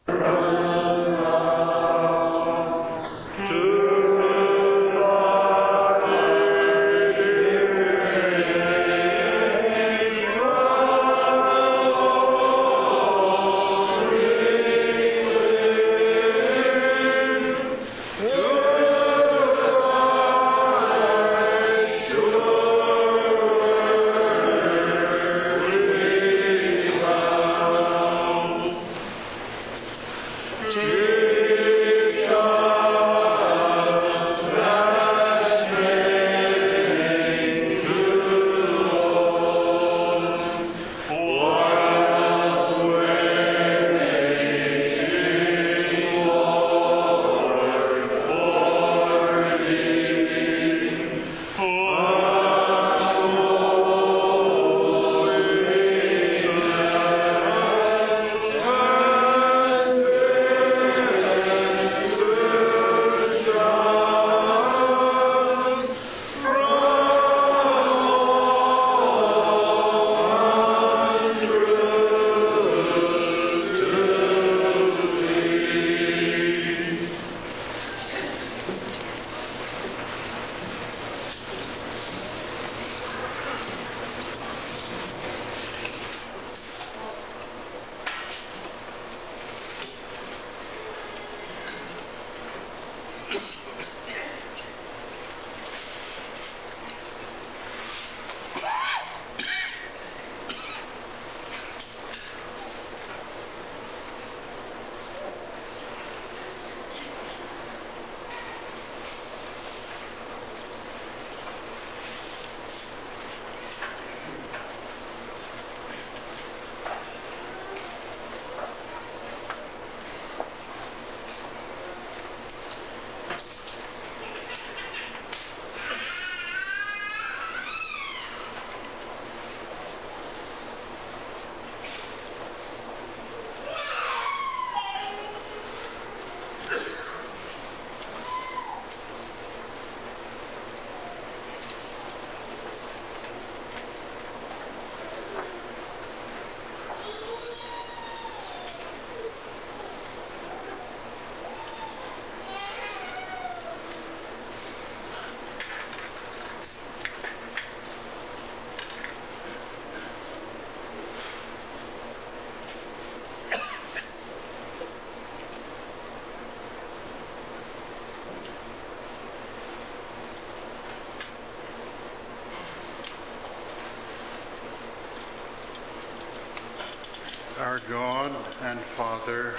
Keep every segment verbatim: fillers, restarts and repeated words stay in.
Our God and Father,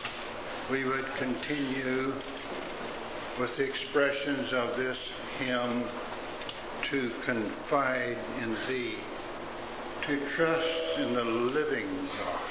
we would continue with the expressions of this hymn to confide in Thee, to trust in the living God,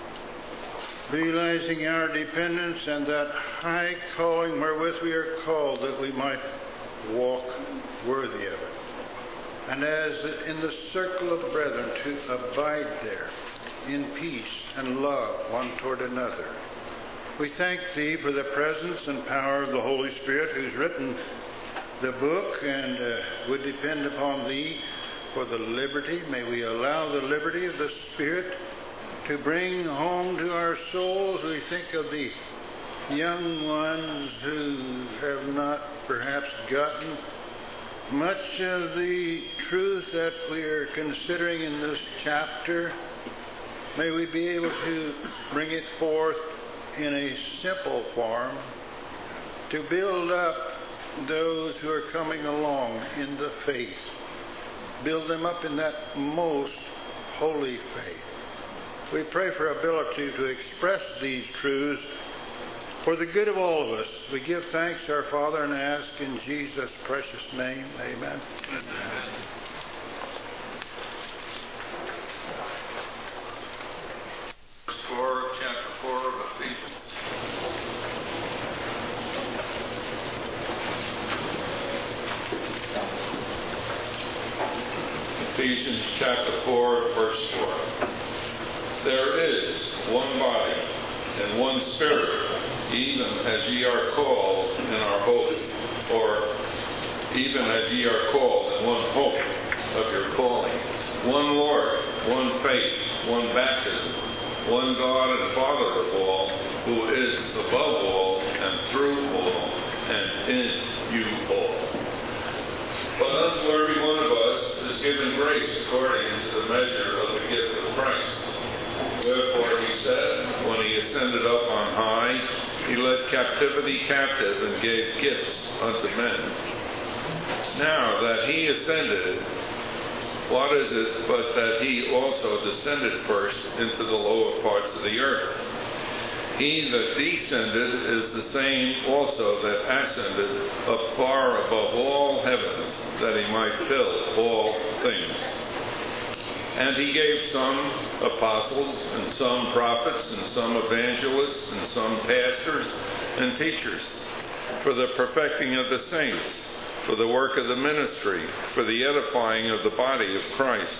realizing our dependence and that high calling wherewith we are called that we might walk worthy of it. And as in the circle of brethren to abide there in peace and love one toward another. We thank Thee for the presence and power of the Holy Spirit who's written the book and uh, would depend upon Thee for the liberty. May we allow the liberty of the Spirit to bring home to our souls. We think of the young ones who have not perhaps gotten much of the truth that we are considering in this chapter. May we be able to bring it forth in a simple form to build up those who are coming along in the faith. Build them up in that most holy faith. We pray for ability to express these truths for the good of all of us. We give thanks to our Father and ask in Jesus' precious name. Amen. Amen. four, chapter four of Ephesians. Ephesians chapter four, verse four. There is one body and one Spirit, even as ye are called in our hope, or even as ye are called in one hope of your calling. One Lord, one faith, one baptism, one God and Father of all, who is above all and through all and in you all. But unto every one of us is given grace according to the measure of the gift of Christ. Wherefore he said, when he ascended up on high, he led captivity captive and gave gifts unto men. Now that he ascended, what is it but that he also descended first into the lower parts of the earth? He that descended is the same also that ascended up far above all heavens, that he might fill all things. And he gave some apostles, and some prophets, and some evangelists, and some pastors and teachers, for the perfecting of the saints, for the work of the ministry, for the edifying of the body of Christ,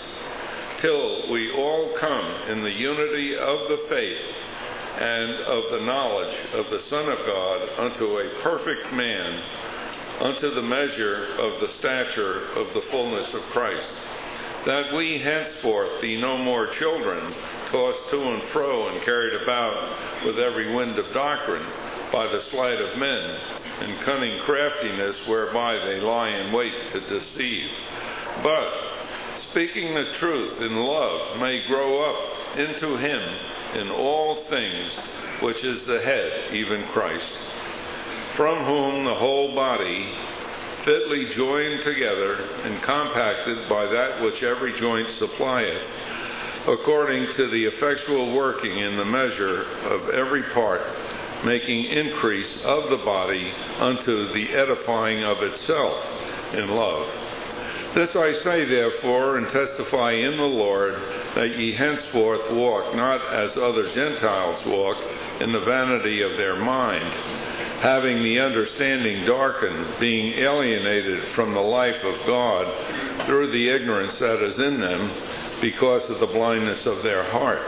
till we all come in the unity of the faith and of the knowledge of the Son of God unto a perfect man, unto the measure of the stature of the fullness of Christ, that we henceforth be no more children, tossed to and fro and carried about with every wind of doctrine, by the sleight of men, and cunning craftiness whereby they lie in wait to deceive. But, speaking the truth in love, may grow up into him in all things, which is the head, even Christ, from whom the whole body, fitly joined together and compacted by that which every joint supplieth, according to the effectual working in the measure of every part, making increase of the body unto the edifying of itself in love. This I say therefore, and testify in the Lord, that ye henceforth walk not as other Gentiles walk, in the vanity of their mind, having the understanding darkened, being alienated from the life of God through the ignorance that is in them, because of the blindness of their heart,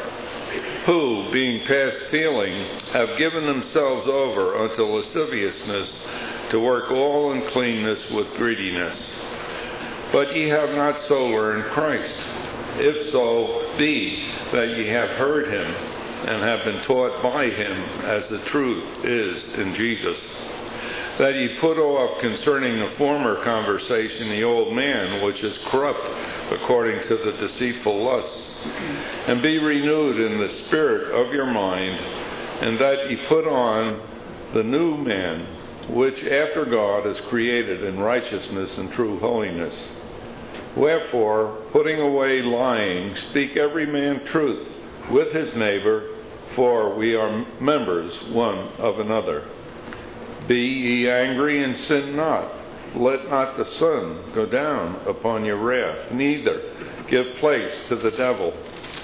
who, being past feeling, have given themselves over unto lasciviousness, to work all uncleanness with greediness. But ye have not so learned Christ. If so be that ye have heard him, and have been taught by him, as the truth is in Jesus, that ye put off concerning the former conversation the old man, which is corrupt according to the deceitful lusts, and be renewed in the spirit of your mind, and that ye put on the new man, which after God is created in righteousness and true holiness. Wherefore, putting away lying, speak every man truth with his neighbor, for we are members one of another. Be ye angry and sin not. Let not the sun go down upon your wrath, neither give place to the devil.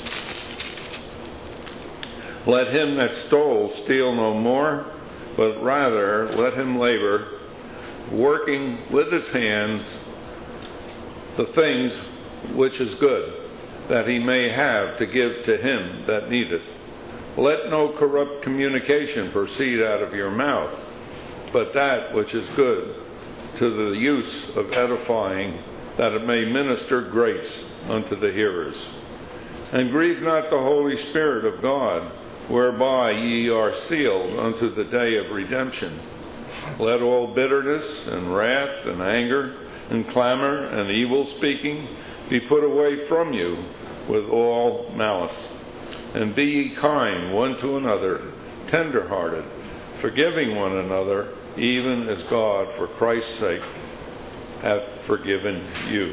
Let him that stole steal no more, but rather let him labor, working with his hands the things which is good, that he may have to give to him that needeth. Let no corrupt communication proceed out of your mouth, but that which is good, to the use of edifying, that it may minister grace unto the hearers. And grieve not the Holy Spirit of God, whereby ye are sealed unto the day of redemption. Let all bitterness and wrath and anger and clamor and evil speaking be put away from you with all malice. And be ye kind one to another, tender-hearted, forgiving one another, even as God, for Christ's sake, hath forgiven you.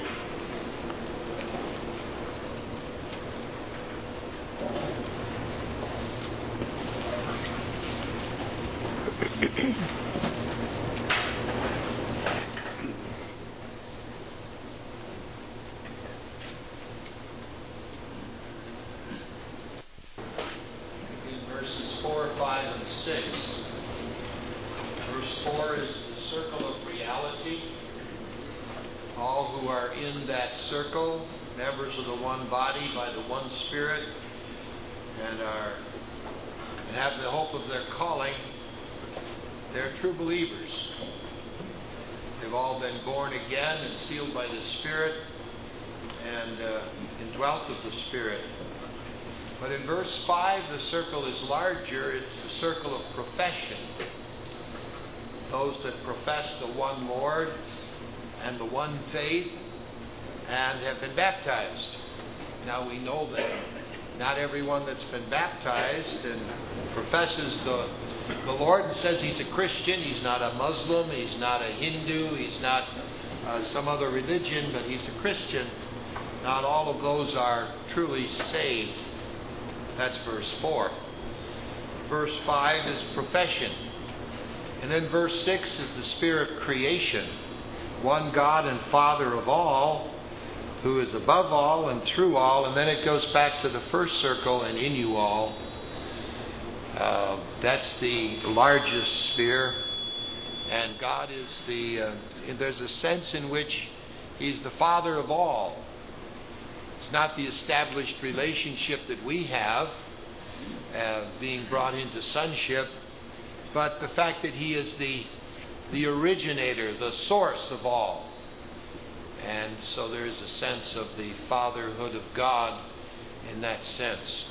Spirit and uh, indwelt of the Spirit. But in verse five, the circle is larger. It's the circle of profession. Those that profess the one Lord and the one faith and have been baptized. Now we know that not everyone that's been baptized and professes the, the Lord and says he's a Christian, he's not a Muslim, he's not a Hindu, he's not uh, some other religion, but he's a Christian. Not all of those are truly saved. That's verse four. Verse five is profession. And then verse six is the spirit of creation. One God and Father of all, who is above all and through all. And then it goes back to the first circle, and in you all. Uh, that's the largest sphere. And God is the, uh, there's a sense in which He's the Father of all. It's not the established relationship that we have, uh, being brought into sonship, but the fact that He is the, the originator, the source of all. And so there is a sense of the fatherhood of God in that sense.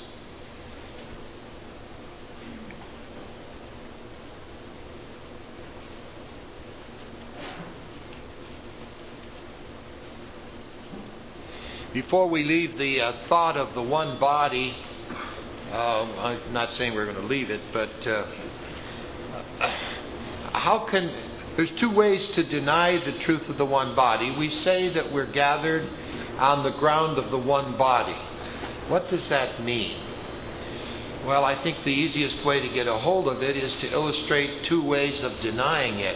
Before we leave the uh, thought of the one body, uh, I'm not saying we're going to leave it, but uh, how can... There's two ways to deny the truth of the one body. We say that we're gathered on the ground of the one body. What does that mean? Well, I think the easiest way to get a hold of it is to illustrate two ways of denying it.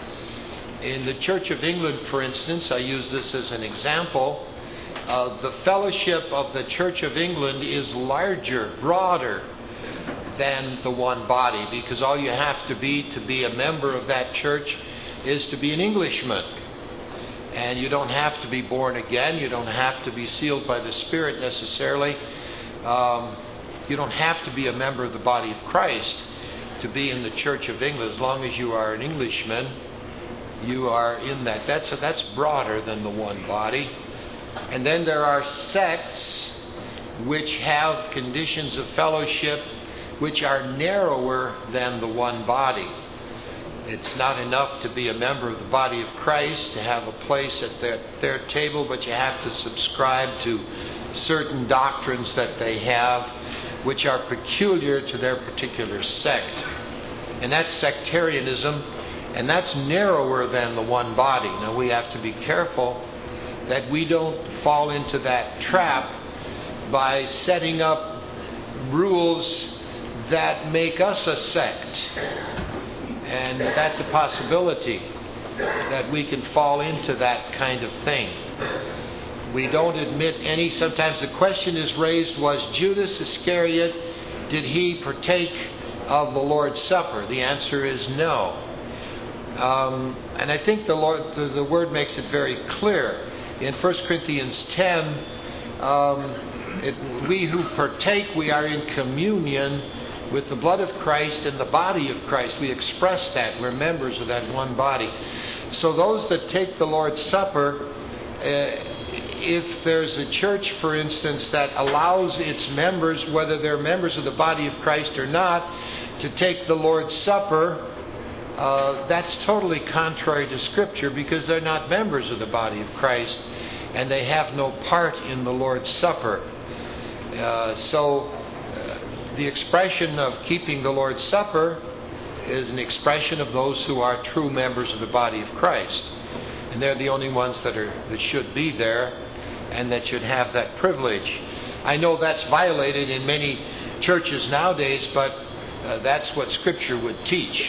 In the Church of England, for instance, I use this as an example. Uh, the fellowship of the Church of England is larger, broader than the one body, because all you have to be to be a member of that church is to be an Englishman. And you don't have to be born again. You don't have to be sealed by the Spirit necessarily. Um, you don't have to be a member of the body of Christ to be in the Church of England. As long as you are an Englishman, you are in that. That's, that's broader than the one body. And then there are sects which have conditions of fellowship which are narrower than the one body. It's not enough to be a member of the body of Christ, to have a place at their, their table, but you have to subscribe to certain doctrines that they have, which are peculiar to their particular sect. And that's sectarianism, and that's narrower than the one body. Now we have to be careful that we don't fall into that trap by setting up rules that make us a sect. And that's a possibility, that we can fall into that kind of thing. We don't admit any. Sometimes the question is raised, was Judas Iscariot, did he partake of the Lord's Supper? The answer is no. Um, and I think the Lord, the, the Word makes it very clear. In First Corinthians ten, um, it, we who partake, we are in communion with the blood of Christ and the body of Christ. We express that. We're members of that one body. So those that take the Lord's Supper, uh, if there's a church, for instance, that allows its members, whether they're members of the body of Christ or not, to take the Lord's Supper, uh, that's totally contrary to Scripture, because they're not members of the body of Christ and they have no part in the Lord's Supper. Uh, so uh, the expression of keeping the Lord's Supper is an expression of those who are true members of the body of Christ. And they're the only ones that are that should be there and that should have that privilege. I know that's violated in many churches nowadays, but uh, that's what Scripture would teach.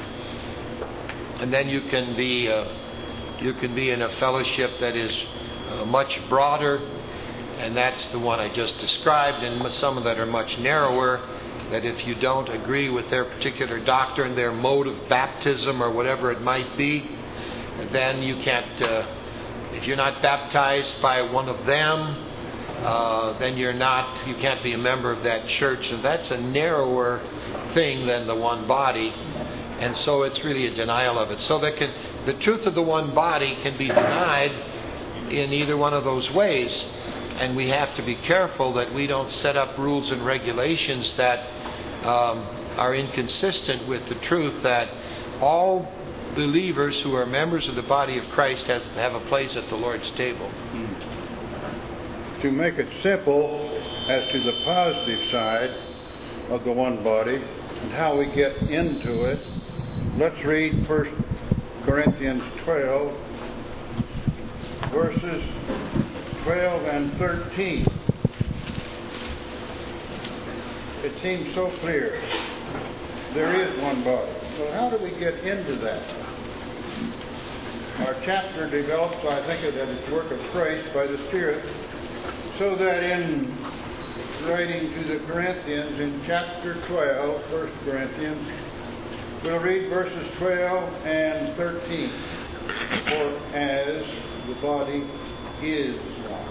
And then you can be uh, you can be in a fellowship that is uh, much broader, and that's the one I just described, and some that are much narrower, that if you don't agree with their particular doctrine, their mode of baptism or whatever it might be, then you can't, uh, if you're not baptized by one of them, uh, then you're not, you can't be a member of that church. And that's a narrower thing than the one body. And so it's really a denial of it. So that can, the truth of the one body can be denied in either one of those ways. and we have to be careful that we don't set up rules and regulations that um, are inconsistent with the truth that all believers who are members of the body of Christ has, have a place at the Lord's table. To make it simple as to the positive side of the one body and how we get into it, let's read First Corinthians twelve, verses twelve and thirteen. It seems so clear. There is one body. So how do we get into that? Our chapter develops, I think, that it's work of Christ by the Spirit, so that in writing to the Corinthians in chapter twelve, First Corinthians, we'll read verses twelve and thirteen. For as the body is one,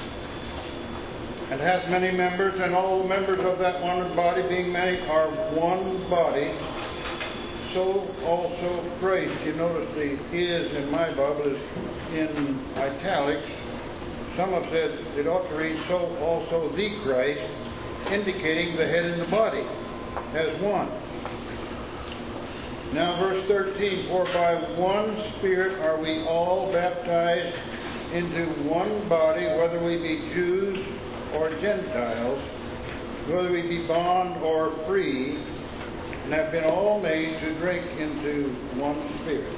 and hath many members, and all the members of that one body, being many, are one body, so also Christ. You notice the is in my Bible is in italics. Some have said it ought to read so also the Christ, indicating the head and the body as one. Now verse thirteen, for by one Spirit are we all baptized into one body, whether we be Jews or Gentiles, whether we be bond or free, and have been all made to drink into one Spirit.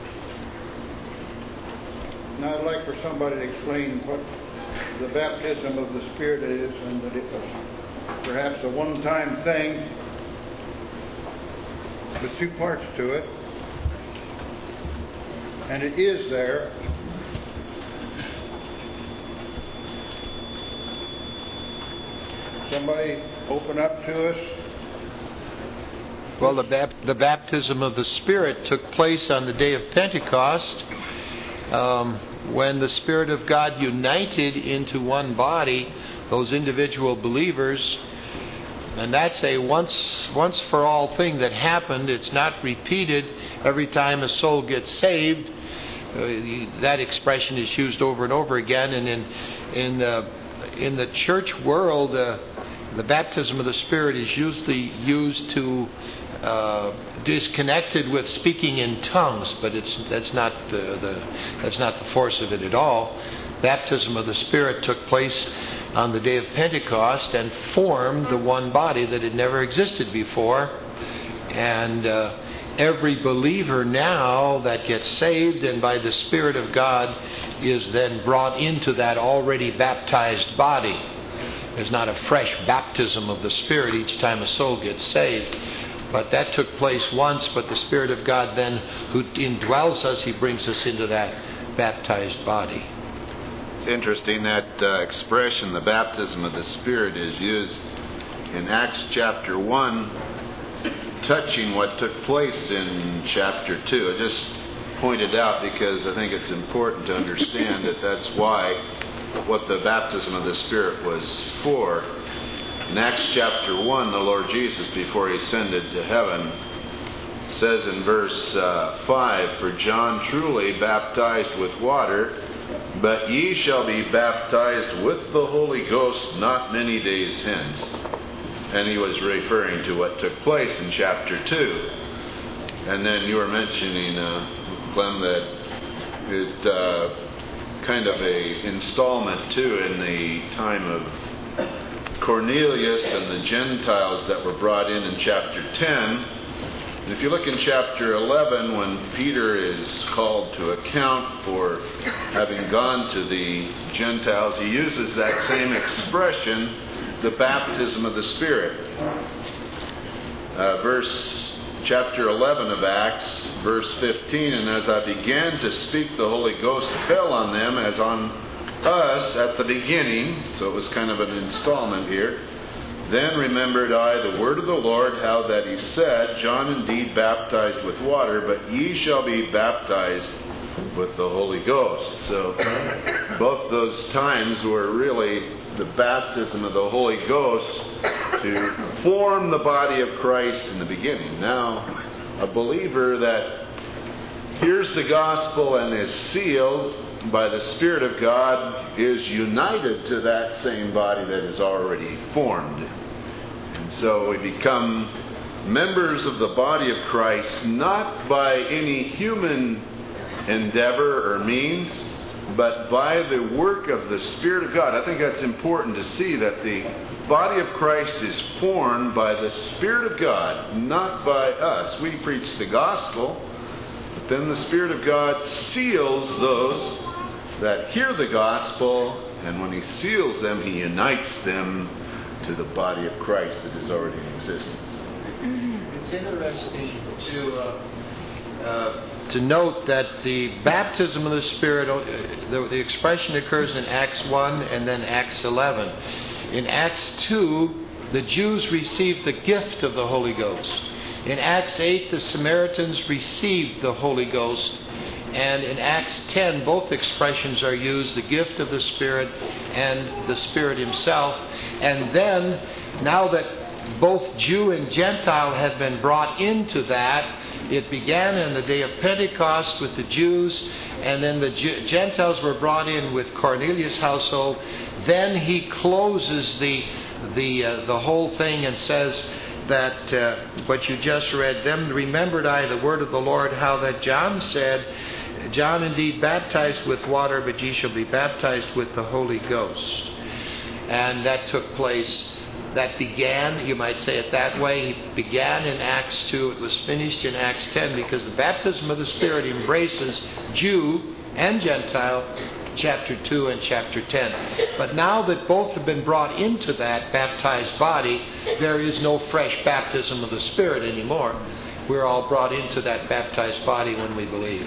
Now I'd like for somebody to explain what the baptism of the Spirit is, and that it was perhaps a one-time thing with two parts to it. And it is there. Somebody open up to us. Well, the, bap- the baptism of the Spirit took place on the day of Pentecost, um, when the Spirit of God united into one body those individual believers. And that's a once once for all thing that happened. It's not repeated every time a soul gets saved. Uh, that expression is used over and over again. And in in uh, in the church world, uh, the baptism of the Spirit is usually used to uh, disconnected with speaking in tongues, but it's that's not the, the that's not the force of it at all. Baptism of the Spirit took place on the day of Pentecost and formed the one body that had never existed before. And uh, every believer now that gets saved and by the Spirit of God is then brought into that already baptized body. There's not a fresh baptism of the Spirit each time a soul gets saved. But that took place once, but the Spirit of God then, who indwells us, He brings us into that baptized body. It's interesting that uh, expression, the baptism of the Spirit, is used in Acts chapter one, touching what took place in chapter two. I just pointed out because I think it's important to understand that that's why what the baptism of the Spirit was for. In Acts chapter one, the Lord Jesus, before He ascended to heaven, says in verse uh, five, for John truly baptized with water, but ye shall be baptized with the Holy Ghost not many days hence. And he was referring to what took place in chapter two. And then you were mentioning, uh, Clem, that it uh, kind of a installment too in the time of Cornelius and the Gentiles that were brought in in chapter ten. And if you look in chapter eleven, when Peter is called to account for having gone to the Gentiles, he uses that same expression, the baptism of the Spirit. Uh, verse chapter eleven of Acts, verse fifteen, and as I began to speak, the Holy Ghost fell on them as on us at the beginning. So it was kind of an installment here. Then remembered I the word of the Lord, how that He said, John indeed baptized with water, but ye shall be baptized with the Holy Ghost. So both those times were really the baptism of the Holy Ghost to form the body of Christ in the beginning. Now, a believer that hears the gospel and is sealed by the Spirit of God, is united to that same body that is already formed. And so we become members of the body of Christ, not by any human endeavor or means, but by the work of the Spirit of God. I think that's important to see, that the body of Christ is formed by the Spirit of God, not by us. We preach the gospel, but then the Spirit of God seals those that hear the gospel, and when He seals them, He unites them to the body of Christ that is already in existence. It's interesting to uh, uh, to note that the baptism of the Spirit, uh, the, the expression occurs in Acts one and then Acts eleven. In Acts two, the Jews received the gift of the Holy Ghost. In Acts eight, the Samaritans received the Holy Ghost. And in Acts ten, both expressions are used, the gift of the Spirit and the Spirit Himself. And then, now that both Jew and Gentile have been brought into that, it began in the day of Pentecost with the Jews, and then the Gentiles were brought in with Cornelius' household. Then he closes the the uh, the whole thing and says that uh, what you just read, them remembered I the word of the Lord, how that John said, John indeed baptized with water, but ye shall be baptized with the Holy Ghost. And that took place, that began, you might say it that way, it began in Acts two, it was finished in Acts ten, because the baptism of the Spirit embraces Jew and Gentile, chapter two and chapter ten. But now that both have been brought into that baptized body, there is no fresh baptism of the Spirit anymore. We're all brought into that baptized body when we believe.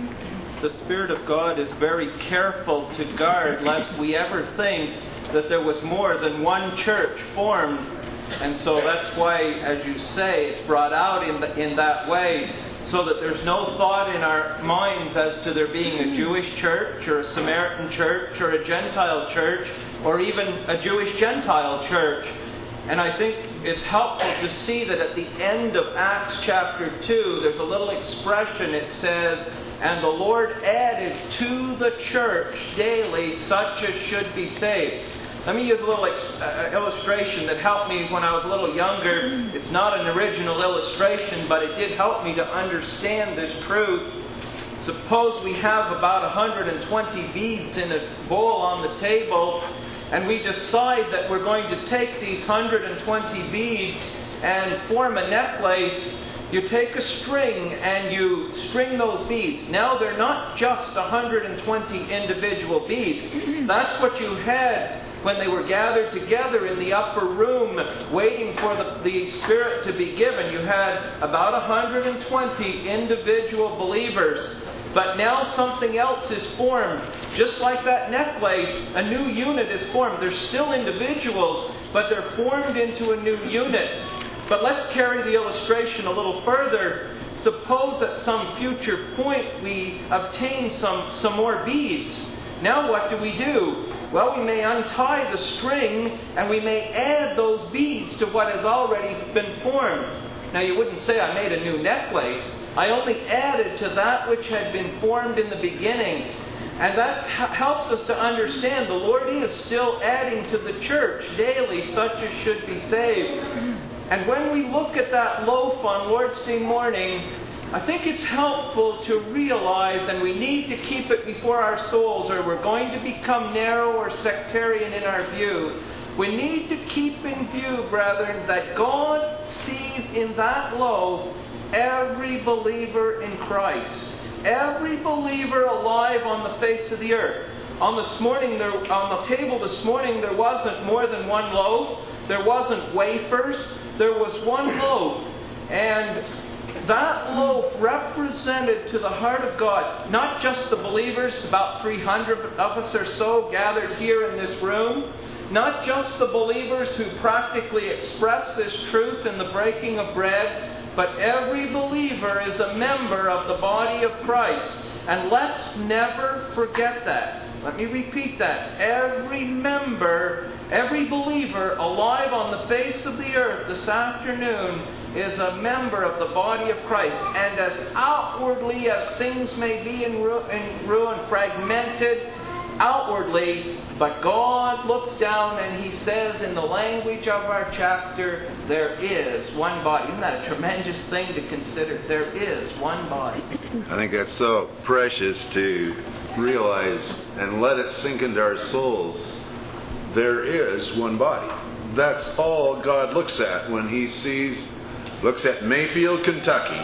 The Spirit of God is very careful to guard lest we ever think that there was more than one church formed. And so that's why, as you say, it's brought out in, the, in that way, so that there's no thought in our minds as to there being a Jewish church or a Samaritan church or a Gentile church or even a Jewish-Gentile church. And I think it's helpful to see that at the end of Acts chapter two, there's a little expression. It says, and the Lord added to the church daily such as should be saved. Let me use a little ex- uh, illustration that helped me when I was a little younger. It's not an original illustration, but it did help me to understand this truth. Suppose we have about one hundred twenty beads in a bowl on the table, and we decide that we're going to take these one hundred twenty beads and form a necklace. You take a string and you string those beads. Now they're not just one hundred twenty individual beads. That's what you had when they were gathered together in the upper room waiting for the, the Spirit to be given. You had about one hundred twenty individual believers. But now something else is formed. Just like that necklace, a new unit is formed. They're still individuals, but they're formed into a new unit. But let's carry the illustration a little further. Suppose at some future point we obtain some, some more beads. Now what do we do? Well, we may untie the string and we may add those beads to what has already been formed. Now you wouldn't say I made a new necklace. I only added to that which had been formed in the beginning. And that helps us to understand the Lord is still adding to the church daily such as should be saved. And when we look at that loaf on Lord's Day morning, I think it's helpful to realize, and we need to keep it before our souls, or we're going to become narrow or sectarian in our view. We need to keep in view, brethren, that God sees in that loaf every believer in Christ. Every believer alive on the face of the earth. On this morning, there, on the table this morning, there wasn't more than one loaf. There wasn't wafers. There was one loaf. And that loaf represented to the heart of God not just the believers, about three hundred of us or so gathered here in this room, not just the believers who practically express this truth in the breaking of bread, but every believer is a member of the body of Christ. And let's never forget that. Let me repeat that. Every member, every believer alive on the face of the earth this afternoon is a member of the body of Christ, and as outwardly as things may be in, ru- in ruin, fragmented outwardly, but God looks down and He says in the language of our chapter, there is one body. Isn't that a tremendous thing to consider? There is one body. I think that's so precious to realize and let it sink into our souls. There is one body. That's all God looks at when He sees, looks at Mayfield, Kentucky.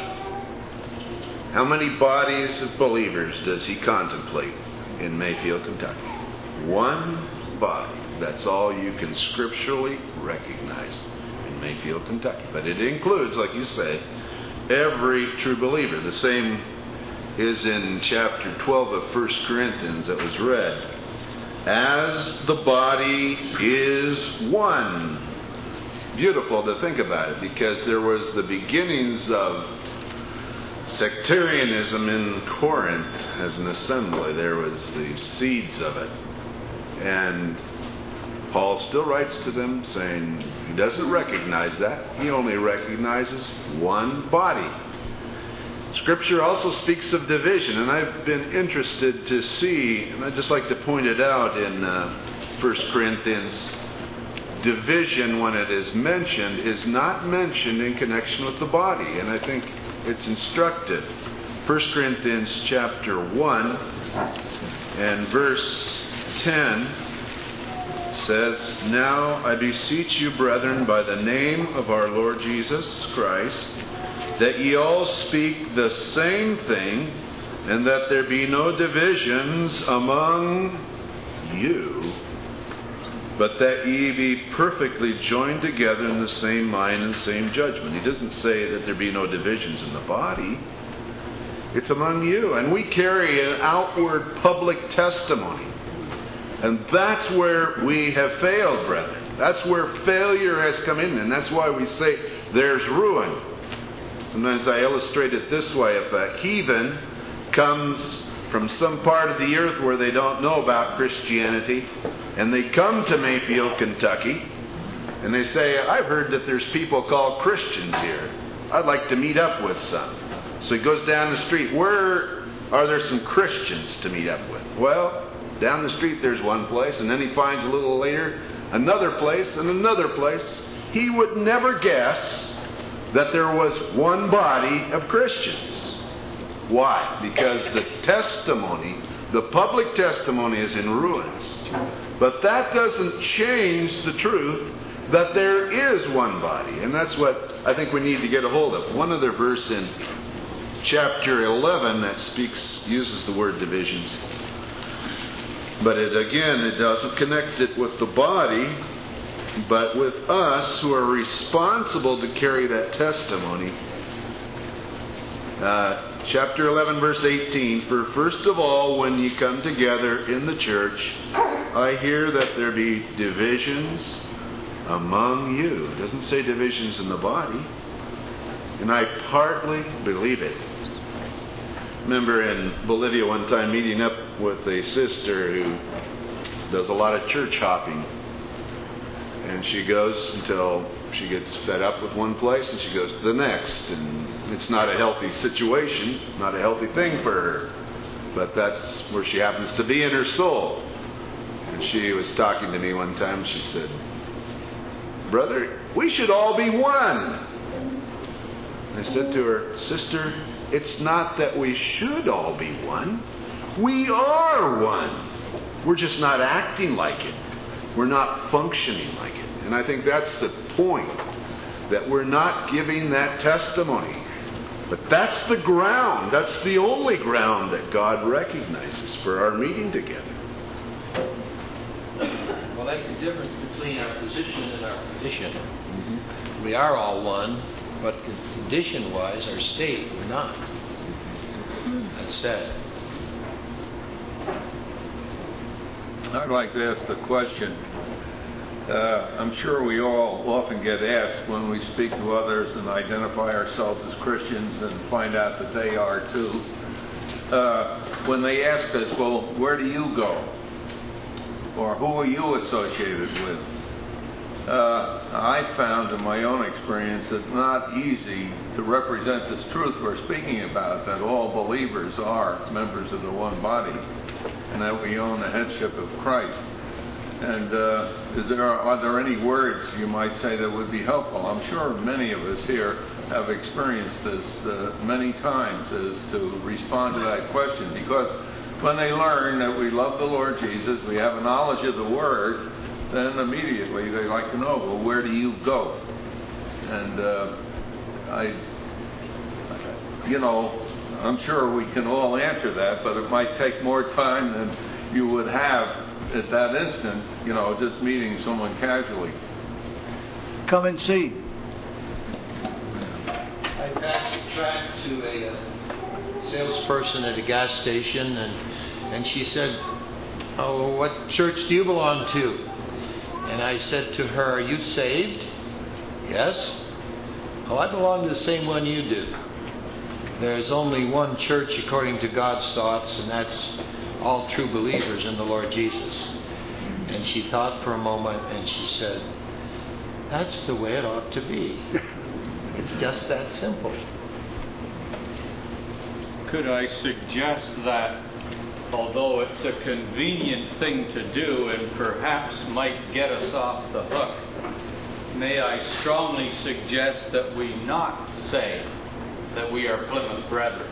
How many bodies of believers does He contemplate in Mayfield, Kentucky? One body. That's all you can scripturally recognize in Mayfield, Kentucky. But it includes, like you say, every true believer. The same is in chapter twelve of First Corinthians that was read. As the body is one. Beautiful to think about it, because there was the beginnings of sectarianism in Corinth as an assembly. There was the seeds of it. And Paul still writes to them saying he doesn't recognize that. He only recognizes one body. Scripture also speaks of division, and I've been interested to see, and I'd just like to point it out in uh, First Corinthians, division, when it is mentioned, is not mentioned in connection with the body, and I think it's instructive. First Corinthians chapter one and verse ten says, Now I beseech you, brethren, by the name of our Lord Jesus Christ, that ye all speak the same thing, and that there be no divisions among you, but that ye be perfectly joined together in the same mind and same judgment. He doesn't say that there be no divisions in the body. It's among you. And we carry an outward public testimony. And that's where we have failed, brethren. That's where failure has come in. And that's why we say there's ruin. Sometimes I illustrate it this way. If a heathen comes from some part of the earth where they don't know about Christianity, and they come to Mayfield, Kentucky, and they say, I've heard that there's people called Christians here. I'd like to meet up with some. So he goes down the street. Where are there some Christians to meet up with? Well, down the street there's one place, and then he finds a little later another place and another place. He would never guess that there was one body of Christians. Why? Because the testimony, the public testimony, is in ruins. But that doesn't change the truth that there is one body. And that's what I think we need to get a hold of. One other verse in chapter eleven that speaks, uses the word divisions. But it again, it doesn't connect it with the body, but with us who are responsible to carry that testimony. Uh, chapter eleven, verse eighteen, For first of all, when ye come together in the church, I hear that there be divisions among you. It doesn't say divisions in the body. And I partly believe it. I remember in Bolivia one time meeting up with a sister who does a lot of church hopping. And she goes until she gets fed up with one place, and she goes to the next. And it's not a healthy situation, not a healthy thing for her. But that's where she happens to be in her soul. And she was talking to me one time, and she said, Brother, we should all be one. I said to her, Sister, it's not that we should all be one. We are one. We're just not acting like it. We're not functioning like it. And I think that's the point, that we're not giving that testimony. But that's the ground. That's the only ground that God recognizes for our meeting together. Well, that's the difference between our position and our condition. Mm-hmm. We are all one, but condition-wise, our state, we're not. That's sad. I'd like to ask the question. Uh, I'm sure we all often get asked when we speak to others and identify ourselves as Christians and find out that they are too. Uh, when they ask us, well, where do you go? Or who are you associated with? Uh, I found in my own experience it's not easy to represent this truth we're speaking about, that all believers are members of the one body, and that we own the headship of Christ. And uh, is there, are there any words you might say that would be helpful? I'm sure many of us here have experienced this uh, many times, as to respond to that question, because when they learn that we love the Lord Jesus, we have a knowledge of the Word, then immediately they like to know, well, where do you go? And uh, I, you know, I'm sure we can all answer that, but it might take more time than you would have at that instant, you know, just meeting someone casually. Come and see. I passed the track to a uh, salesperson at a gas station, and and she said, "Oh, what church do you belong to?" And I said to her, "Are you saved?" "Yes." "Oh, I belong to the same one you do. There's only one church according to God's thoughts, and that's all true believers in the Lord Jesus." And she thought for a moment, and she said, "That's the way it ought to be. It's just that simple." Could I suggest that, although it's a convenient thing to do and perhaps might get us off the hook, may I strongly suggest that we not say that we are Plymouth Brethren.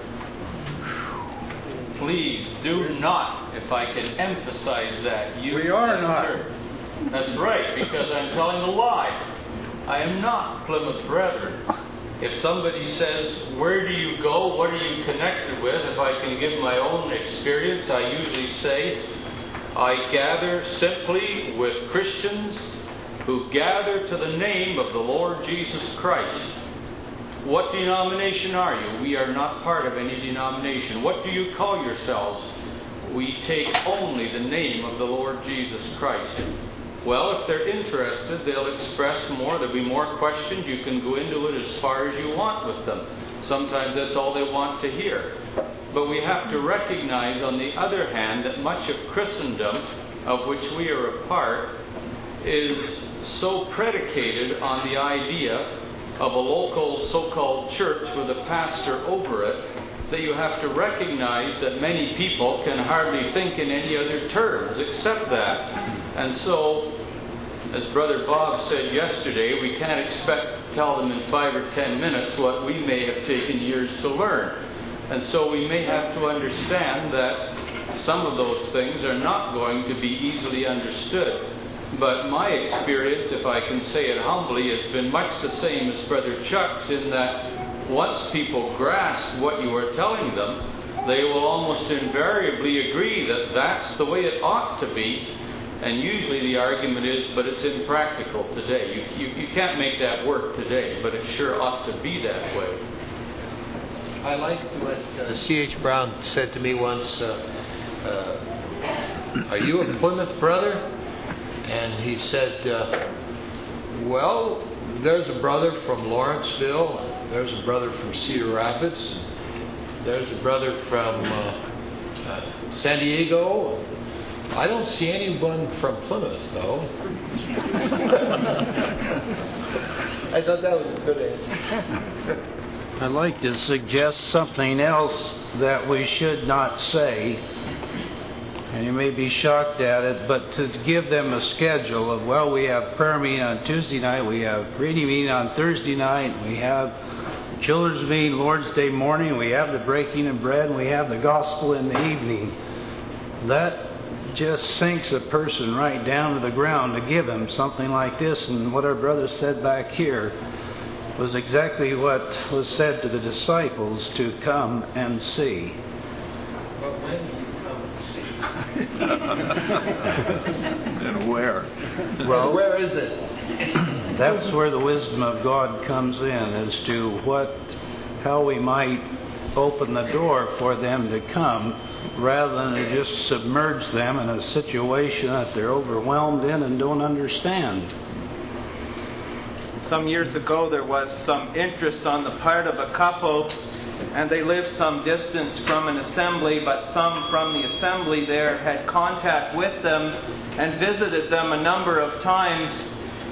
Please do not, if I can emphasize that. You We are not. That's right, because I'm telling a lie. I am not Plymouth Brethren. If somebody says, "Where do you go? What are you connected with?" If I can give my own experience, I usually say, I gather simply with Christians who gather to the name of the Lord Jesus Christ. What denomination are you? We are not part of any denomination. What do you call yourselves? We take only the name of the Lord Jesus Christ. Well, if they're interested, they'll express more. There'll be more questions. You can go into it as far as you want with them. Sometimes that's all they want to hear. But we have to recognize, on the other hand, that much of Christendom, of which we are a part, is so predicated on the idea of a local so-called church with a pastor over it, that you have to recognize that many people can hardly think in any other terms except that. And so, as Brother Bob said yesterday, we can't expect to tell them in five or ten minutes what we may have taken years to learn. And so we may have to understand that some of those things are not going to be easily understood. But my experience, if I can say it humbly, has been much the same as Brother Chuck's, in that once people grasp what you are telling them, they will almost invariably agree that that's the way it ought to be. And usually the argument is, but it's impractical today. You, you, you can't make that work today, but it sure ought to be that way. I liked what uh, C H Brown said to me once, uh, uh, "Are you a Plymouth brother?" And he said, uh, "Well, there's a brother from Lawrenceville, there's a brother from Cedar Rapids, there's a brother from uh, uh, San Diego. I don't see anyone from Plymouth, though." I thought that was a good answer. I'd like to suggest something else that we should not say, and you may be shocked at it, but to give them a schedule of, well, we have prayer meeting on Tuesday night, we have reading meeting on Thursday night, we have children's meeting Lord's Day morning, we have the breaking of bread, and we have the gospel in the evening. That just sinks a person right down to the ground to give him something like this. And what our brother said back here was exactly what was said to the disciples, to come and see. But when do you come and see? And where? Well, where is it? That's where the wisdom of God comes in, as to what, how we might open the door for them to come, rather than to just submerge them in a situation that they're overwhelmed in and don't understand. Some years ago, there was some interest on the part of a couple, and they lived some distance from an assembly, but some from the assembly there had contact with them and visited them a number of times.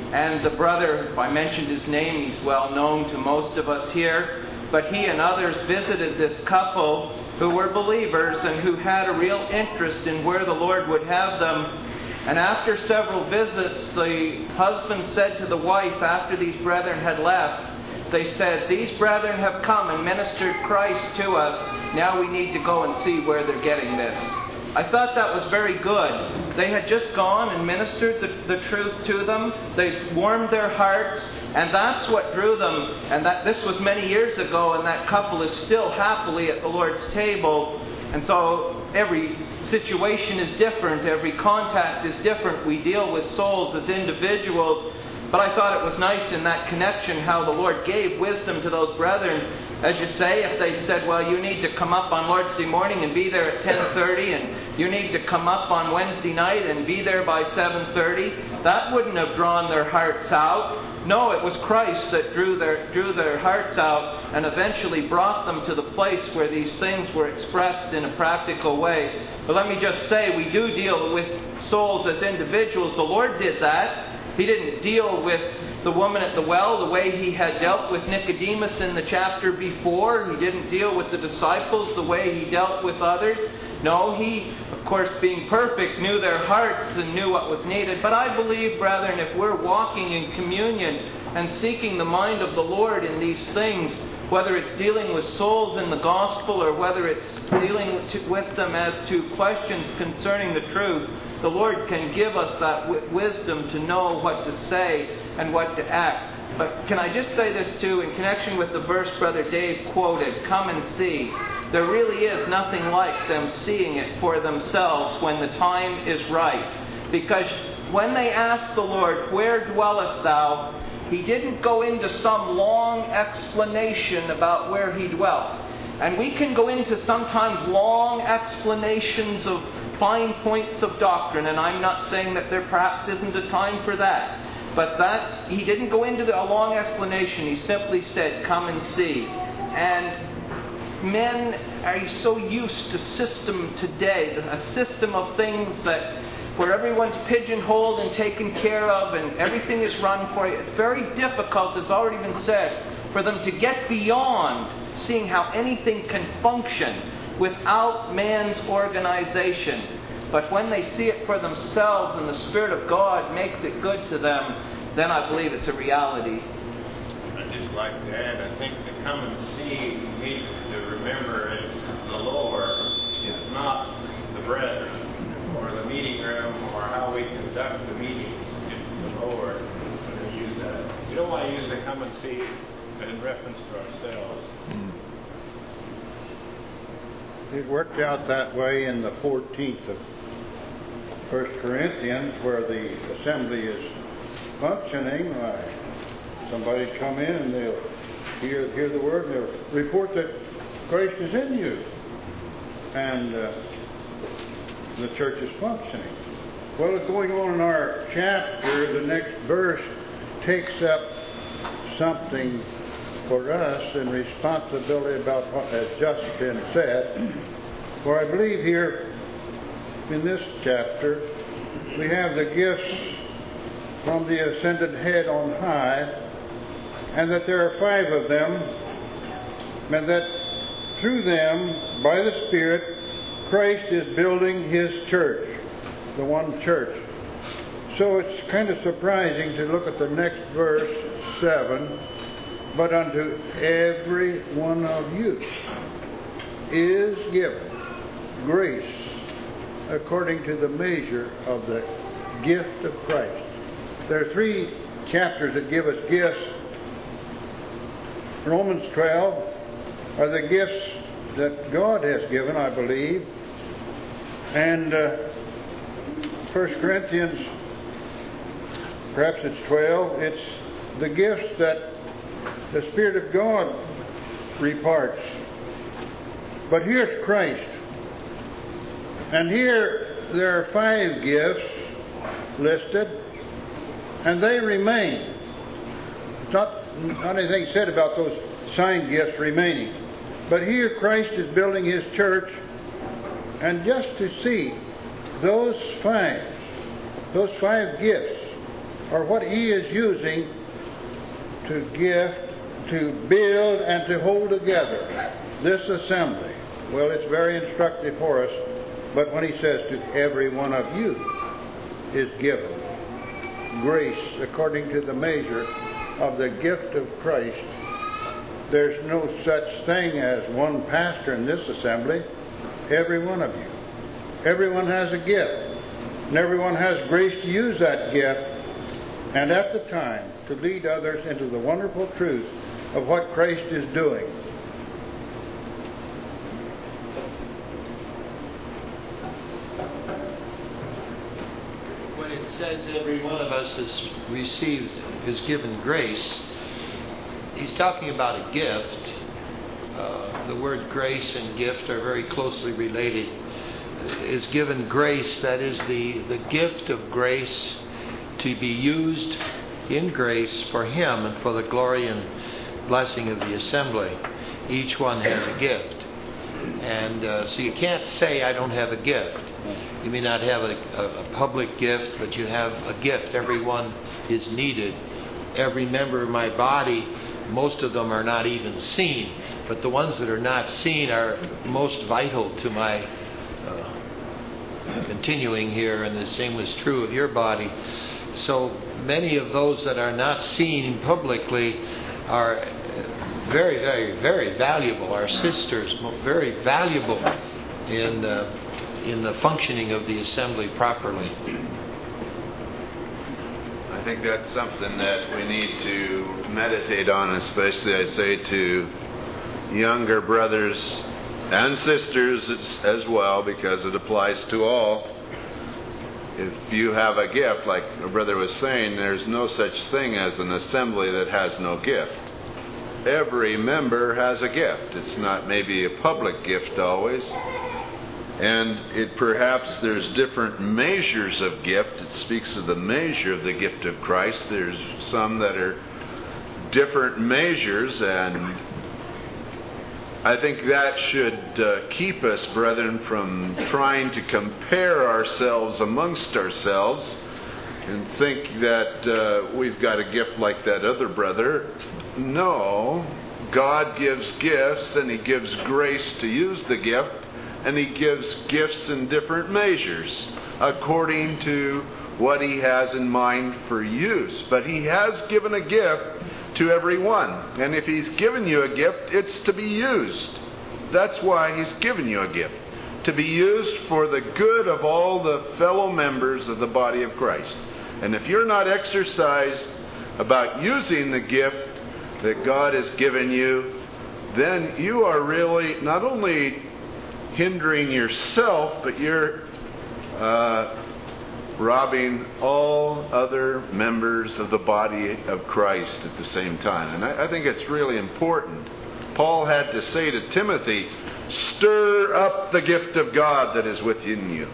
And the brother, if I mentioned his name, he's well known to most of us here, but he and others visited this couple who were believers and who had a real interest in where the Lord would have them. And after several visits, the husband said to the wife, after these brethren had left, they said, "These brethren have come and ministered Christ to us. Now we need to go and see where they're getting this." I thought that was very good. They had just gone and ministered the, the truth to them. They warmed their hearts, and that's what drew them. And that this was many years ago, and that couple is still happily at the Lord's table. And so every situation is different. Every contact is different. We deal with souls as individuals. But I thought it was nice in that connection how the Lord gave wisdom to those brethren. As you say, if they'd said, well, you need to come up on Lord's Day morning and be there at ten thirty, and you need to come up on Wednesday night and be there by seven thirty, that wouldn't have drawn their hearts out. No, it was Christ that drew their, drew their hearts out and eventually brought them to the place where these things were expressed in a practical way. But let me just say, we do deal with souls as individuals. The Lord did that. He didn't deal with the woman at the well the way he had dealt with Nicodemus in the chapter before. He didn't deal with the disciples the way he dealt with others. No, he, of course, being perfect, knew their hearts and knew what was needed. But I believe, brethren, if we're walking in communion and seeking the mind of the Lord in these things, whether it's dealing with souls in the gospel or whether it's dealing with them as to questions concerning the truth, the Lord can give us that w- wisdom to know what to say and what to act. But can I just say this too, in connection with the verse Brother Dave quoted, "Come and see." There really is nothing like them seeing it for themselves when the time is right. Because when they asked the Lord, "Where dwellest thou?" He didn't go into some long explanation about where he dwelt. And we can go into sometimes long explanations of fine points of doctrine, and I'm not saying that there perhaps isn't a time for that. But that he didn't go into the, a long explanation. He simply said, "Come and see." And men are so used to system today, a system of things that where everyone's pigeonholed and taken care of and everything is run for you. It's very difficult, as already been said, for them to get beyond seeing how anything can function without man's organization. But when they see it for themselves and the Spirit of God makes it good to them, then I believe it's a reality. I'd just like to add, I think to come and see, we need to remember it's the Lord, it's not the brethren, or the meeting room, or how we conduct the meetings. It's the Lord. We're going to use that. We don't want to use the come and see in reference to ourselves. It worked out that way in the fourteenth of First Corinthians, where the assembly is functioning. Like somebody come in and they'll hear hear the word and they'll report that Christ is in you, and uh, the church is functioning. Well, going on in our chapter, the next verse takes up something for us in responsibility about what has just been said. For I believe here in this chapter we have the gifts from the ascended head on high, and that there are five of them, and that through them, by the Spirit, Christ is building His church, the one church. So it's kind of surprising to look at the next verse, seven. But unto every one of you is given grace according to the measure of the gift of Christ. There are three chapters that give us gifts. Romans twelve are the gifts that God has given, I believe. And uh, First Corinthians, perhaps it's twelve, it's the gifts that the Spirit of God reparts. But here's Christ. And here there are five gifts listed, and they remain. It's not, not anything said about those sign gifts remaining. But here Christ is building His church, and just to see those five, those five gifts or what he is using to gift, to build and to hold together this assembly. Well, it's very instructive for us, but when he says to every one of you is given grace according to the measure of the gift of Christ, there's no such thing as one pastor in this assembly. Every one of you. Everyone has a gift. And everyone has grace to use that gift, and at the time to lead others into the wonderful truth of what Christ is doing. When it says every one of us has received, is given grace, he's talking about a gift. Uh, the word grace and gift are very closely related. Is given grace, that is the, the gift of grace to be used in grace for him and for the glory and blessing of the assembly. Each one has a gift. And uh, so you can't say, I don't have a gift. You may not have a, a, a public gift, but you have a gift. Everyone is needed. Every member of my body, most of them are not even seen, but the ones that are not seen are most vital to my uh, continuing here, and the same was true of your body. So many of those that are not seen publicly are very, very, very valuable. Our sisters, very valuable in uh, in the functioning of the assembly properly. I think that's something that we need to meditate on, especially I say to younger brothers and sisters as well, because it applies to all. If you have a gift, like a brother was saying, there's no such thing as an assembly that has no gift. Every member has a gift. It's not maybe a public gift always. And it perhaps there's different measures of gift. It speaks of the measure of the gift of Christ. There's some that are different measures, and I think that should uh, keep us, brethren, from trying to compare ourselves amongst ourselves and think that uh, we've got a gift like that other brother. No, God gives gifts, and he gives grace to use the gift, and he gives gifts in different measures according to what he has in mind for use. But he has given a gift to everyone. And if he's given you a gift, it's to be used. That's why he's given you a gift. To be used for the good of all the fellow members of the body of Christ. And if you're not exercised about using the gift that God has given you, then you are really not only hindering yourself, but you're uh, robbing all other members of the body of Christ at the same time. And I, I think it's really important. Paul had to say to Timothy, stir up the gift of God that is within you.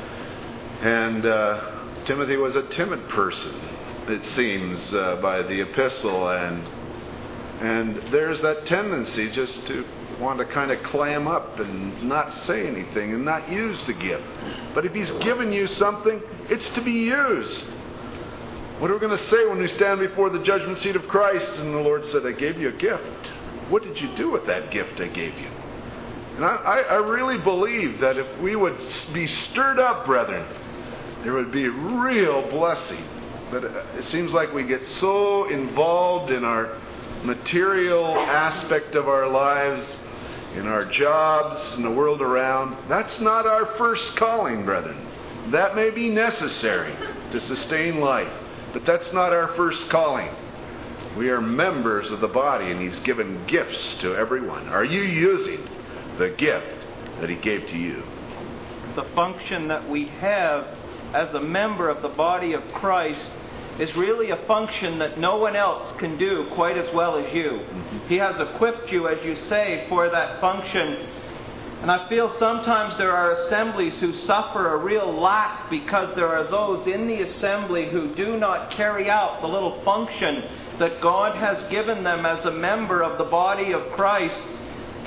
And uh, Timothy was a timid person, it seems, uh, by the epistle. And, and there's that tendency just to want to kind of clam up and not say anything and not use the gift. But if he's given you something, it's to be used. What are we going to say when we stand before the judgment seat of Christ and the Lord said, I gave you a gift? What did you do with that gift I gave you? And I, I really believe that if we would be stirred up, brethren, there would be real blessing. But it seems like we get so involved in our material aspect of our lives, in our jobs, in the world around. That's not our first calling, brethren. That may be necessary to sustain life, but that's not our first calling. We are members of the body, and he's given gifts to everyone. Are you using the gift that he gave to you? The function that we have as a member of the body of Christ is really a function that no one else can do quite as well as you. Mm-hmm. He has equipped you, as you say, for that function. And I feel sometimes there are assemblies who suffer a real lack because there are those in the assembly who do not carry out the little function that God has given them as a member of the body of Christ.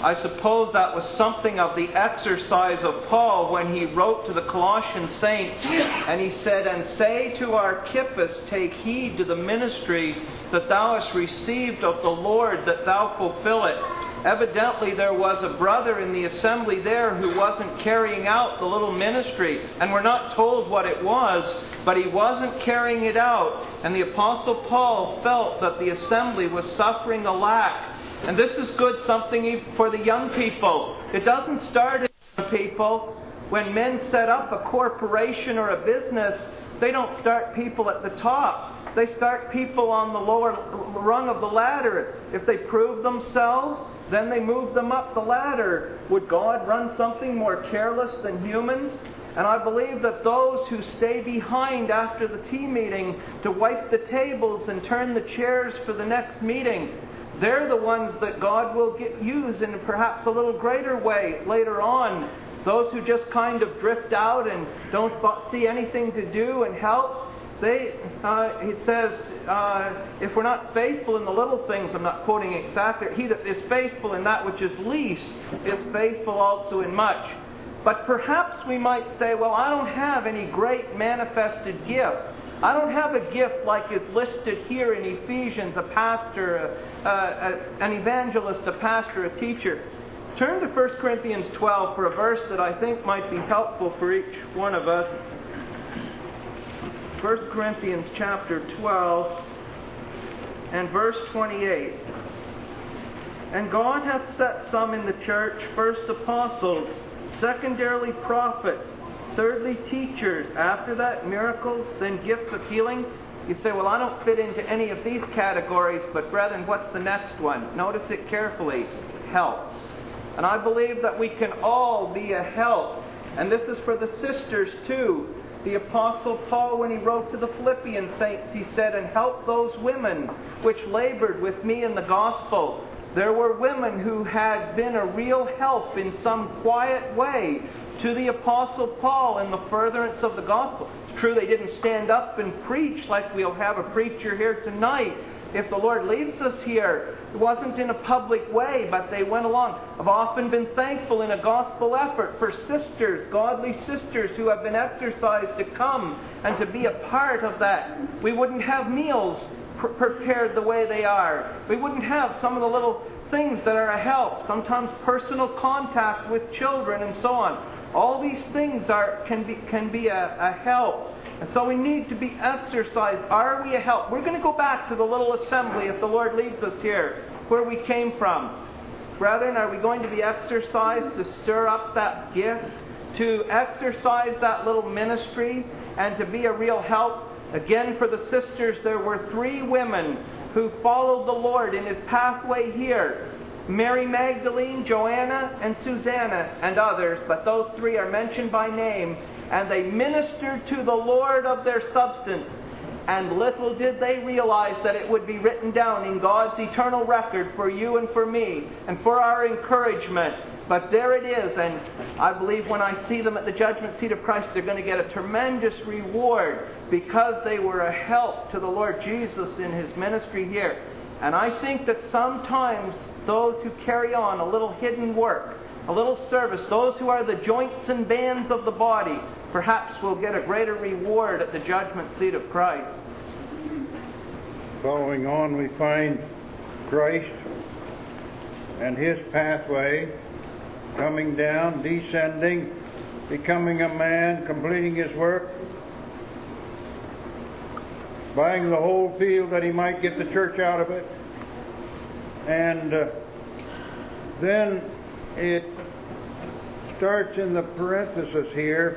I suppose that was something of the exercise of Paul when he wrote to the Colossian saints, and he said, "And say to Archippus, take heed to the ministry that thou hast received of the Lord, that thou fulfill it." Evidently there was a brother in the assembly there who wasn't carrying out the little ministry. And we're not told what it was, but he wasn't carrying it out. And the Apostle Paul felt that the assembly was suffering a lack. And this is good something for the young people. It doesn't start in young people. When men set up a corporation or a business, they don't start people at the top. They start people on the lower rung of the ladder. If they prove themselves, then they move them up the ladder. Would God run something more careless than humans? And I believe that those who stay behind after the tea meeting to wipe the tables and turn the chairs for the next meeting, they're the ones that God will get, use in perhaps a little greater way later on. Those who just kind of drift out and don't see anything to do and help, They, uh, it says, uh, if we're not faithful in the little things, I'm not quoting exactly, he that is faithful in that which is least is faithful also in much. But perhaps we might say, well, I don't have any great manifested gift. I don't have a gift like is listed here in Ephesians, a pastor, a, a, an evangelist, a pastor, a teacher. Turn to First Corinthians twelve for a verse that I think might be helpful for each one of us. First Corinthians chapter twelve and verse twenty-eight. And God hath set some in the church, first apostles, secondarily prophets, thirdly teachers, after that miracles, then gifts of healing. You say, well, I don't fit into any of these categories, but brethren, what's the next one? Notice it carefully. Helps. And I believe that we can all be a help. And this is for the sisters too. The Apostle Paul, when he wrote to the Philippian saints, he said, "And help those women which labored with me in the gospel." There were women who had been a real help in some quiet way to the Apostle Paul in the furtherance of the gospel. It's true they didn't stand up and preach like we'll have a preacher here tonight. If the Lord leaves us here, it wasn't in a public way, but they went along. I've often been thankful in a gospel effort for sisters, godly sisters who have been exercised to come and to be a part of that. We wouldn't have meals pr- prepared the way they are. We wouldn't have some of the little things that are a help, sometimes personal contact with children and so on. All these things are can be can be a, a help. And so we need to be exercised. Are we a help? We're going to go back to the little assembly if the Lord leads us here, where we came from. Brethren, are we going to be exercised to stir up that gift, to exercise that little ministry, and to be a real help? Again, for the sisters, there were three women who followed the Lord in His pathway here. Mary Magdalene, Joanna, and Susanna, and others, but those three are mentioned by name. And they ministered to the Lord of their substance. And little did they realize that it would be written down in God's eternal record for you and for me, and for our encouragement. But there it is, and I believe when I see them at the judgment seat of Christ, they're going to get a tremendous reward because they were a help to the Lord Jesus in His ministry here. And I think that sometimes those who carry on a little hidden work, a little service, those who are the joints and bands of the body, perhaps will get a greater reward at the judgment seat of Christ. Following on, we find Christ and His pathway coming down, descending, becoming a man, completing His work, buying the whole field that He might get the church out of it. And uh, then it starts in the parenthesis here,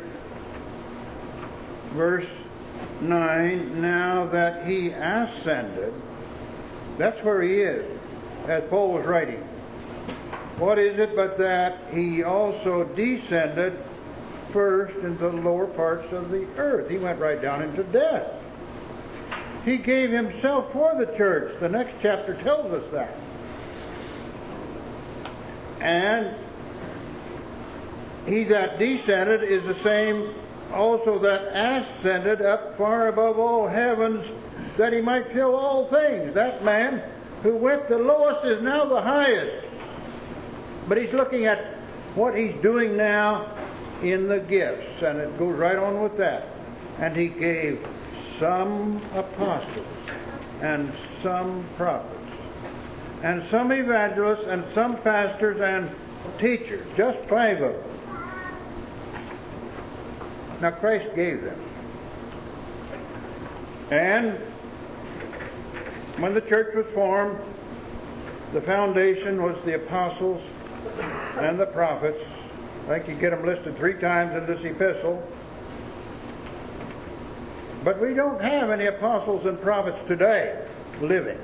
verse nine, now that He ascended. That's where He is, as Paul was writing. What is it but that He also descended first into the lower parts of the earth? He went right down into death. He gave Himself for the church. The next chapter tells us that. And He that descended is the same also that ascended up far above all heavens, that He might fill all things. That man who went the lowest is now the highest. But he's looking at what he's doing now in the gifts, and it goes right on with that. And he gave some apostles, and some prophets, and some evangelists, and some pastors and teachers. Just five of them. Now Christ gave them. And when the church was formed, the foundation was the apostles and the prophets. I think you get them listed three times in this epistle. But we don't have any apostles and prophets today living,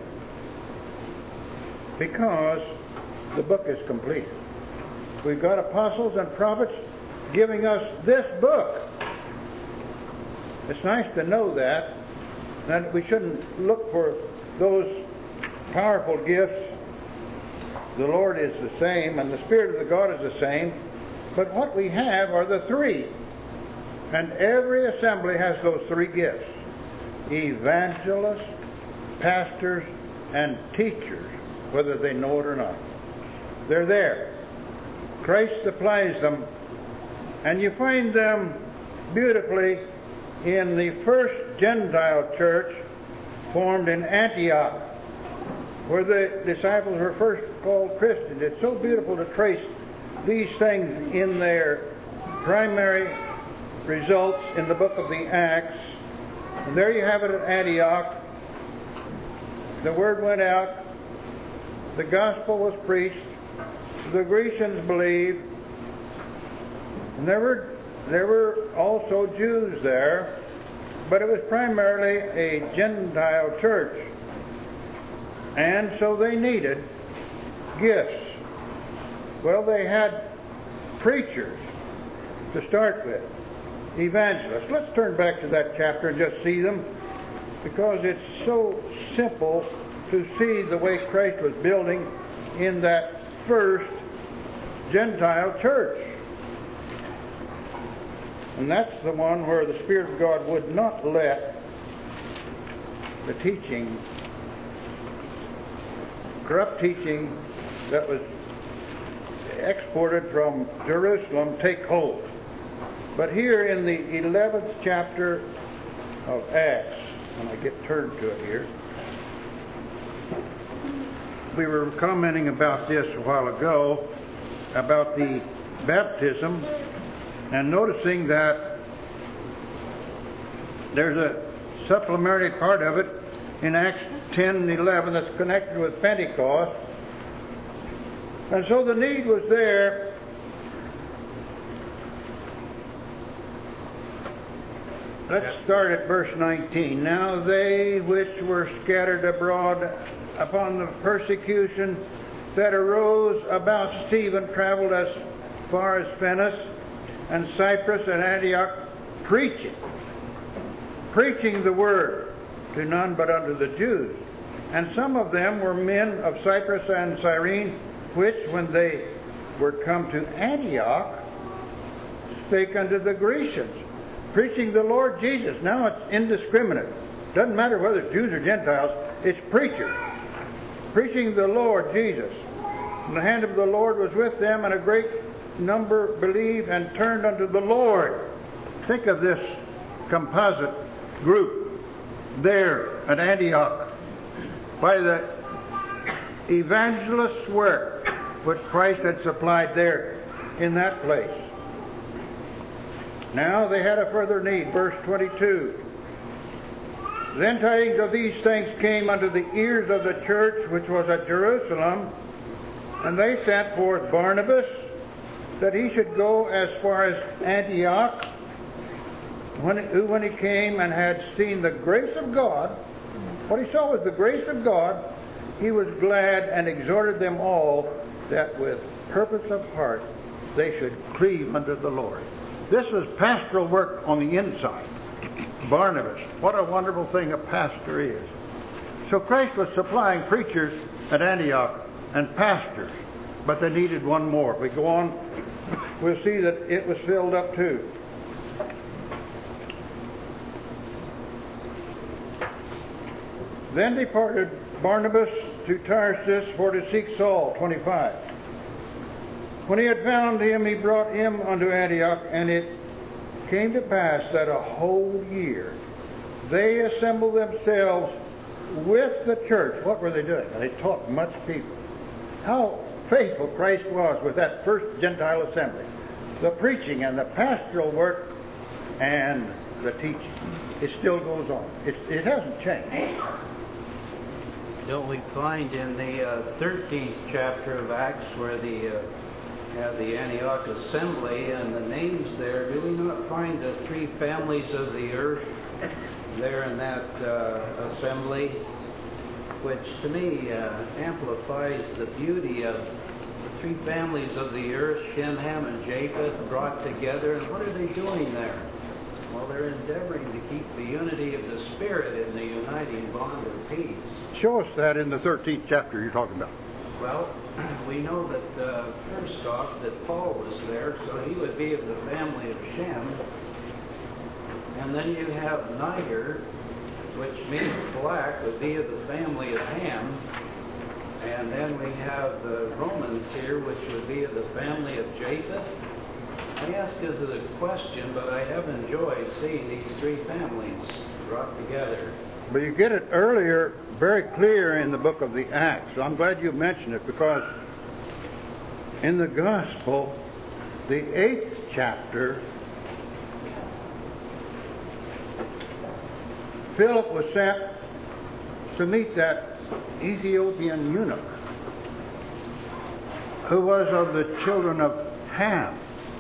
because the book is complete. We've got apostles and prophets giving us this book. It's nice to know that, that we shouldn't look for those powerful gifts. The Lord is the same, and the Spirit of the God is the same. But what we have are the three. And every assembly has those three gifts: evangelists, pastors, and teachers, whether they know it or not. They're there. Christ supplies them. And you find them beautifully in the first Gentile church formed in Antioch, where the disciples were first called Christians. It's so beautiful to trace these things in their primary results in the book of the Acts. And there you have it at Antioch. The word went out. The gospel was preached. The Grecians believed. And there were, there were also Jews there, but it was primarily a Gentile church. And so they needed gifts. Well, they had preachers to start with, evangelists. Let's turn back to that chapter and just see them, because it's so simple to see the way Christ was building in that first Gentile church. And that's the one where the Spirit of God would not let the teaching, corrupt teaching that was exported from Jerusalem, take hold. But here in the eleventh chapter of Acts, when I get turned to it here, we were commenting about this a while ago, about the baptism, and noticing that there's a supplementary part of it in Acts ten and eleven that's connected with Pentecost. And so the need was there. Let's start at verse nineteen. Now they which were scattered abroad upon the persecution that arose about Stephen traveled as far as Phoenix and Cyprus and Antioch, preaching, preaching the word to none but unto the Jews. And some of them were men of Cyprus and Cyrene, which, when they were come to Antioch, spake unto the Grecians, preaching the Lord Jesus. Now it's indiscriminate. Doesn't matter whether Jews or Gentiles, it's preachers. Preaching the Lord Jesus. And the hand of the Lord was with them, and a great number believed and turned unto the Lord. Think of this composite group there at Antioch by the evangelist work which Christ had supplied there in that place. Now they had a further need. Verse twenty-two. Then tidings of these things came unto the ears of the church which was at Jerusalem, and they sent forth Barnabas, that he should go as far as Antioch, when, who when he came and had seen the grace of God, what he saw was the grace of God, he was glad and exhorted them all that with purpose of heart they should cleave unto the Lord. This was pastoral work on the inside. Barnabas, what a wonderful thing a pastor is. So Christ was supplying preachers at Antioch and pastors, but they needed one more. If we go on, we'll see that it was filled up too. Then departed Barnabas to Tarsus for to seek Saul, twenty-five. When he had found him, he brought him unto Antioch, and it came to pass that a whole year they assembled themselves with the church. What were they doing? They taught much people. How faithful Christ was with that first Gentile assembly. The preaching and the pastoral work and the teaching. It still goes on. It, it hasn't changed. Don't we find in the uh, thirteenth chapter of Acts where the uh, have the Antioch assembly and the names there, do we not find the three families of the earth there in that uh, assembly, which to me uh, amplifies the beauty of the three families of the earth, Shem, Ham, and Japheth, brought together. And what are they doing there? Well, they're endeavoring to keep the unity of the Spirit in the uniting bond of peace. Show us that in the thirteenth chapter you're talking about. Well, we know that uh, first off that Paul was there, so he would be of the family of Shem. And then you have Niger, which means black, would be of the family of Ham. And then we have the Romans here, which would be of the family of Japheth. I ask as a question, but I have enjoyed seeing these three families brought together. But you get it earlier, very clear in the book of the Acts. So I'm glad you mentioned it, because in the Gospel, the eighth chapter, Philip was sent to meet that Ethiopian eunuch who was of the children of Ham.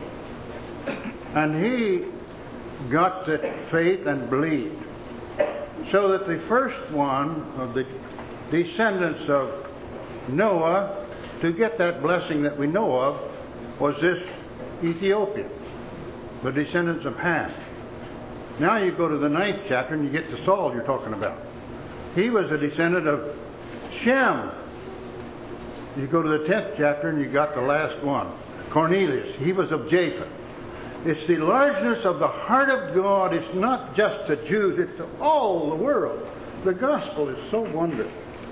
And he got the faith and believed. So that the first one of the descendants of Noah to get that blessing that we know of was this Ethiopian, the descendants of Ham. Now you go to the ninth chapter and you get to Saul you're talking about. He was a descendant of Shem. You go to the tenth chapter and you got the last one, Cornelius. He was of Japheth. It's the largeness of the heart of God. It's not just to Jews, it's to all the world. The gospel is so wonderful.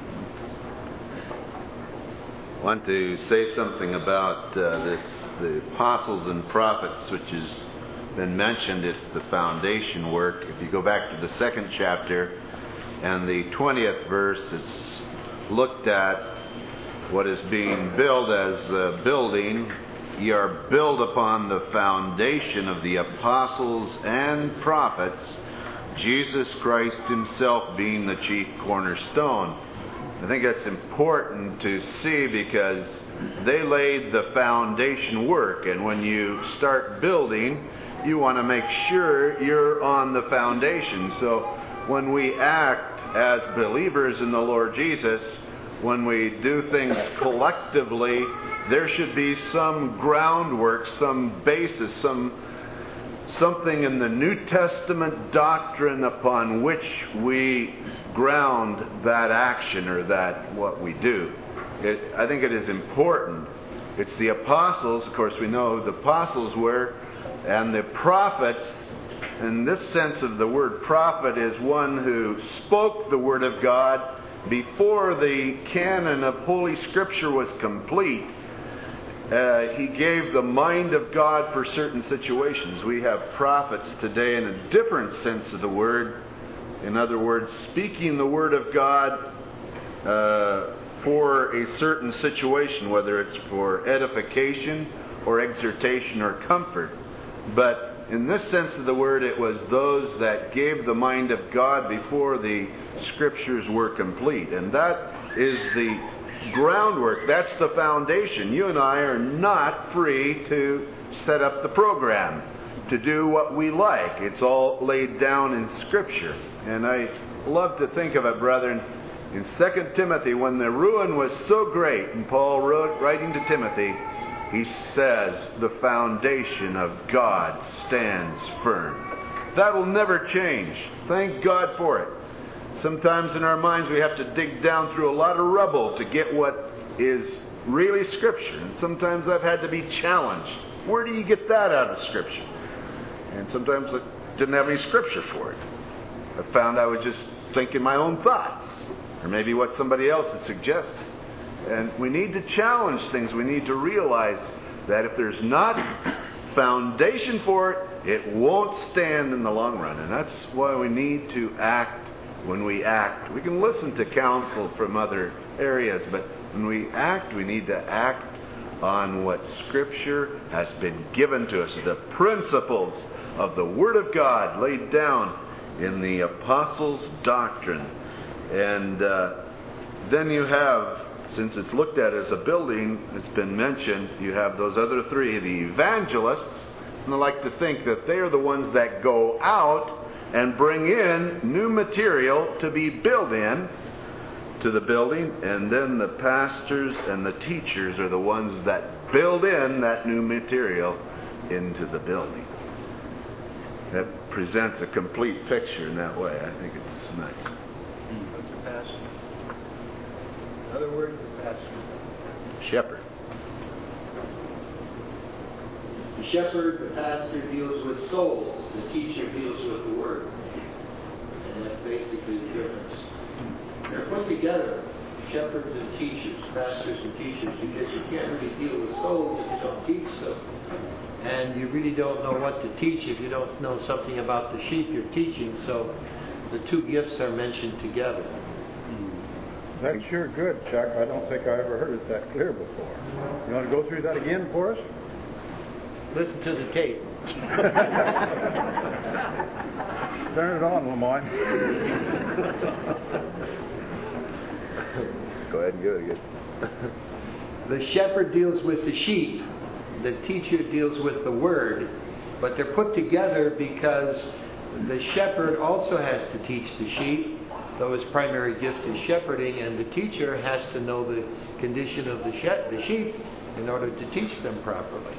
I want to say something about uh, this, the apostles and prophets, which has been mentioned. It's the foundation work. If you go back to the second chapter and the twentieth verse, it's looked at what is being built as a building. Ye are built upon the foundation of the apostles and prophets, Jesus Christ himself being the chief cornerstone. I think that's important to see, because they laid the foundation work, and when you start building, you want to make sure you're on the foundation. So when we act as believers in the Lord Jesus, when we do things collectively, there should be some groundwork, some basis, some something in the New Testament doctrine upon which we ground that action or that what we do. It, I think it is important. It's the apostles, of course we know who the apostles were, and the prophets. In this sense of the word prophet is one who spoke the word of God before the canon of Holy Scripture was complete. Uh, he gave the mind of God for certain situations. We have prophets today in a different sense of the word. In other words, speaking the word of God uh, for a certain situation, whether it's for edification or exhortation or comfort. But in this sense of the word, it was those that gave the mind of God before the Scriptures were complete. And that is the groundwork. That's the foundation. You and I are not free to set up the program, to do what we like. It's all laid down in Scripture. And I love to think of it, brethren, in Second Timothy, when the ruin was so great, and Paul wrote, writing to Timothy, he says, the foundation of God stands firm. That will never change. Thank God for it. Sometimes in our minds we have to dig down through a lot of rubble to get what is really Scripture. And sometimes I've had to be challenged. Where do you get that out of Scripture? And sometimes I didn't have any Scripture for it. I found I was just thinking my own thoughts, or maybe what somebody else had suggested. And we need to challenge things. We need to realize that if there's not foundation for it, it won't stand in the long run. And that's why we need to act when we act. We can listen to counsel from other areas, but when we act, we need to act on what Scripture has been given to us, the principles of the Word of God laid down in the Apostles' doctrine. And uh, then you have, since it's looked at as a building, it's been mentioned, you have those other three, the evangelists, and I like to think that they are the ones that go out and bring in new material to be built in to the building, and then the pastors and the teachers are the ones that build in that new material into the building. That presents a complete picture in that way. I think it's nice. What's a pastor? Another word for pastor. Shepherd. The shepherd, the pastor, deals with souls. The teacher deals with the word. And that's basically the difference. They're put together, shepherds and teachers, pastors and teachers, because you can't really deal with souls if you don't teach them. And you really don't know what to teach if you don't know something about the sheep you're teaching. So the two gifts are mentioned together. That's sure good, Chuck. I don't think I ever heard it that clear before. You want to go through that again for us? Listen to the tape. Turn it on, Lemoyne. Go ahead and go again. The shepherd deals with the sheep. The teacher deals with the word. But they're put together because the shepherd also has to teach the sheep, though his primary gift is shepherding, and the teacher has to know the condition of the, she- the sheep in order to teach them properly.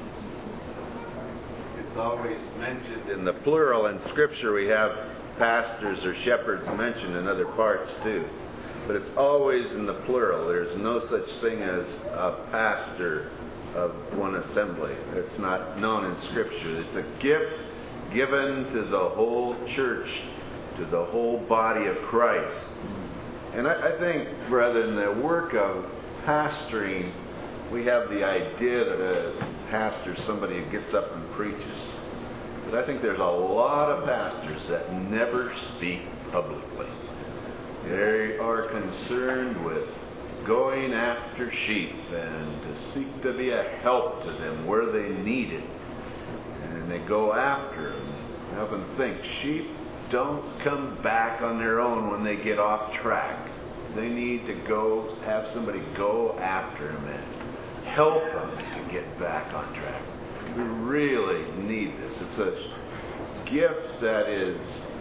It's always mentioned in the plural in Scripture. We have pastors or shepherds mentioned in other parts too. But it's always in the plural. There's no such thing as a pastor of one assembly. It's not known in Scripture. It's a gift given to the whole church, to the whole body of Christ. And I, I think, rather than the work of pastoring, we have the idea that a pastor is somebody who gets up and preaches. But I think there's a lot of pastors that never speak publicly. They are concerned with going after sheep and to seek to be a help to them where they need it. And they go after them. I often think sheep don't come back on their own when they get off track. They need to go, have somebody go after them and help them to get back on track. We really need this. It's a gift that is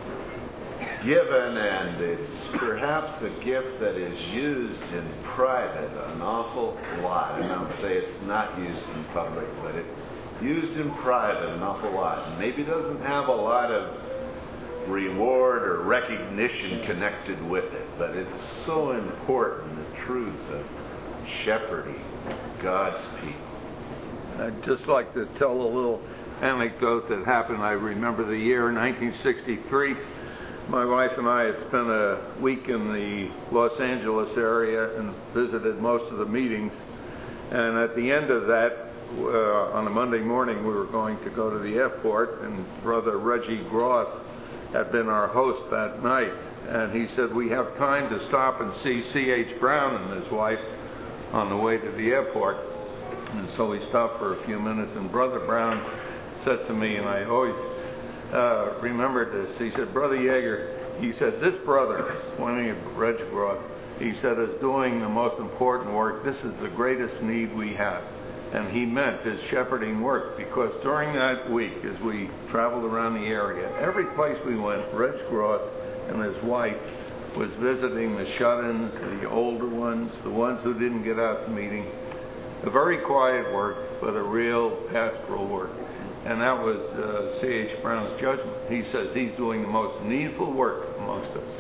given, and it's perhaps a gift that is used in private an awful lot. I don't say it's not used in public, but it's used in private an awful lot. And maybe doesn't have a lot of reward or recognition connected with it, but it's so important, the truth of shepherding God's people. I'd just like to tell a little anecdote that happened. I remember the year nineteen sixty-three. My wife and I had spent a week in the Los Angeles area and visited most of the meetings. And at the end of that, uh, on a Monday morning, we were going to go to the airport, and Brother Reggie Groth had been our host that night. And he said, we have time to stop and see C H Brown and his wife on the way to the airport. And so we stopped for a few minutes, and Brother Brown said to me, and I always uh, remembered this, he said, Brother Yeager, he said, this brother, pointing at Reggie Groth, he said, is doing the most important work. This is the greatest need we have. And he meant his shepherding work, because during that week, as we traveled around the area, every place we went, Reg Groth and his wife was visiting the shut-ins, the older ones, the ones who didn't get out to meeting. A very quiet work, but a real pastoral work. And that was uh, C H Brown's judgment. He says he's doing the most needful work amongst us.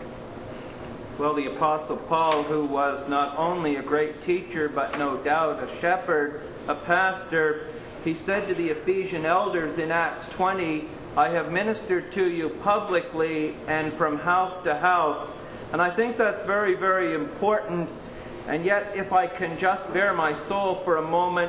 Well, the Apostle Paul, who was not only a great teacher, but no doubt a shepherd, a pastor, he said to the Ephesian elders in Acts twenty, I have ministered to you publicly and from house to house. And I think that's very, very important. And yet, if I can just bare my soul for a moment,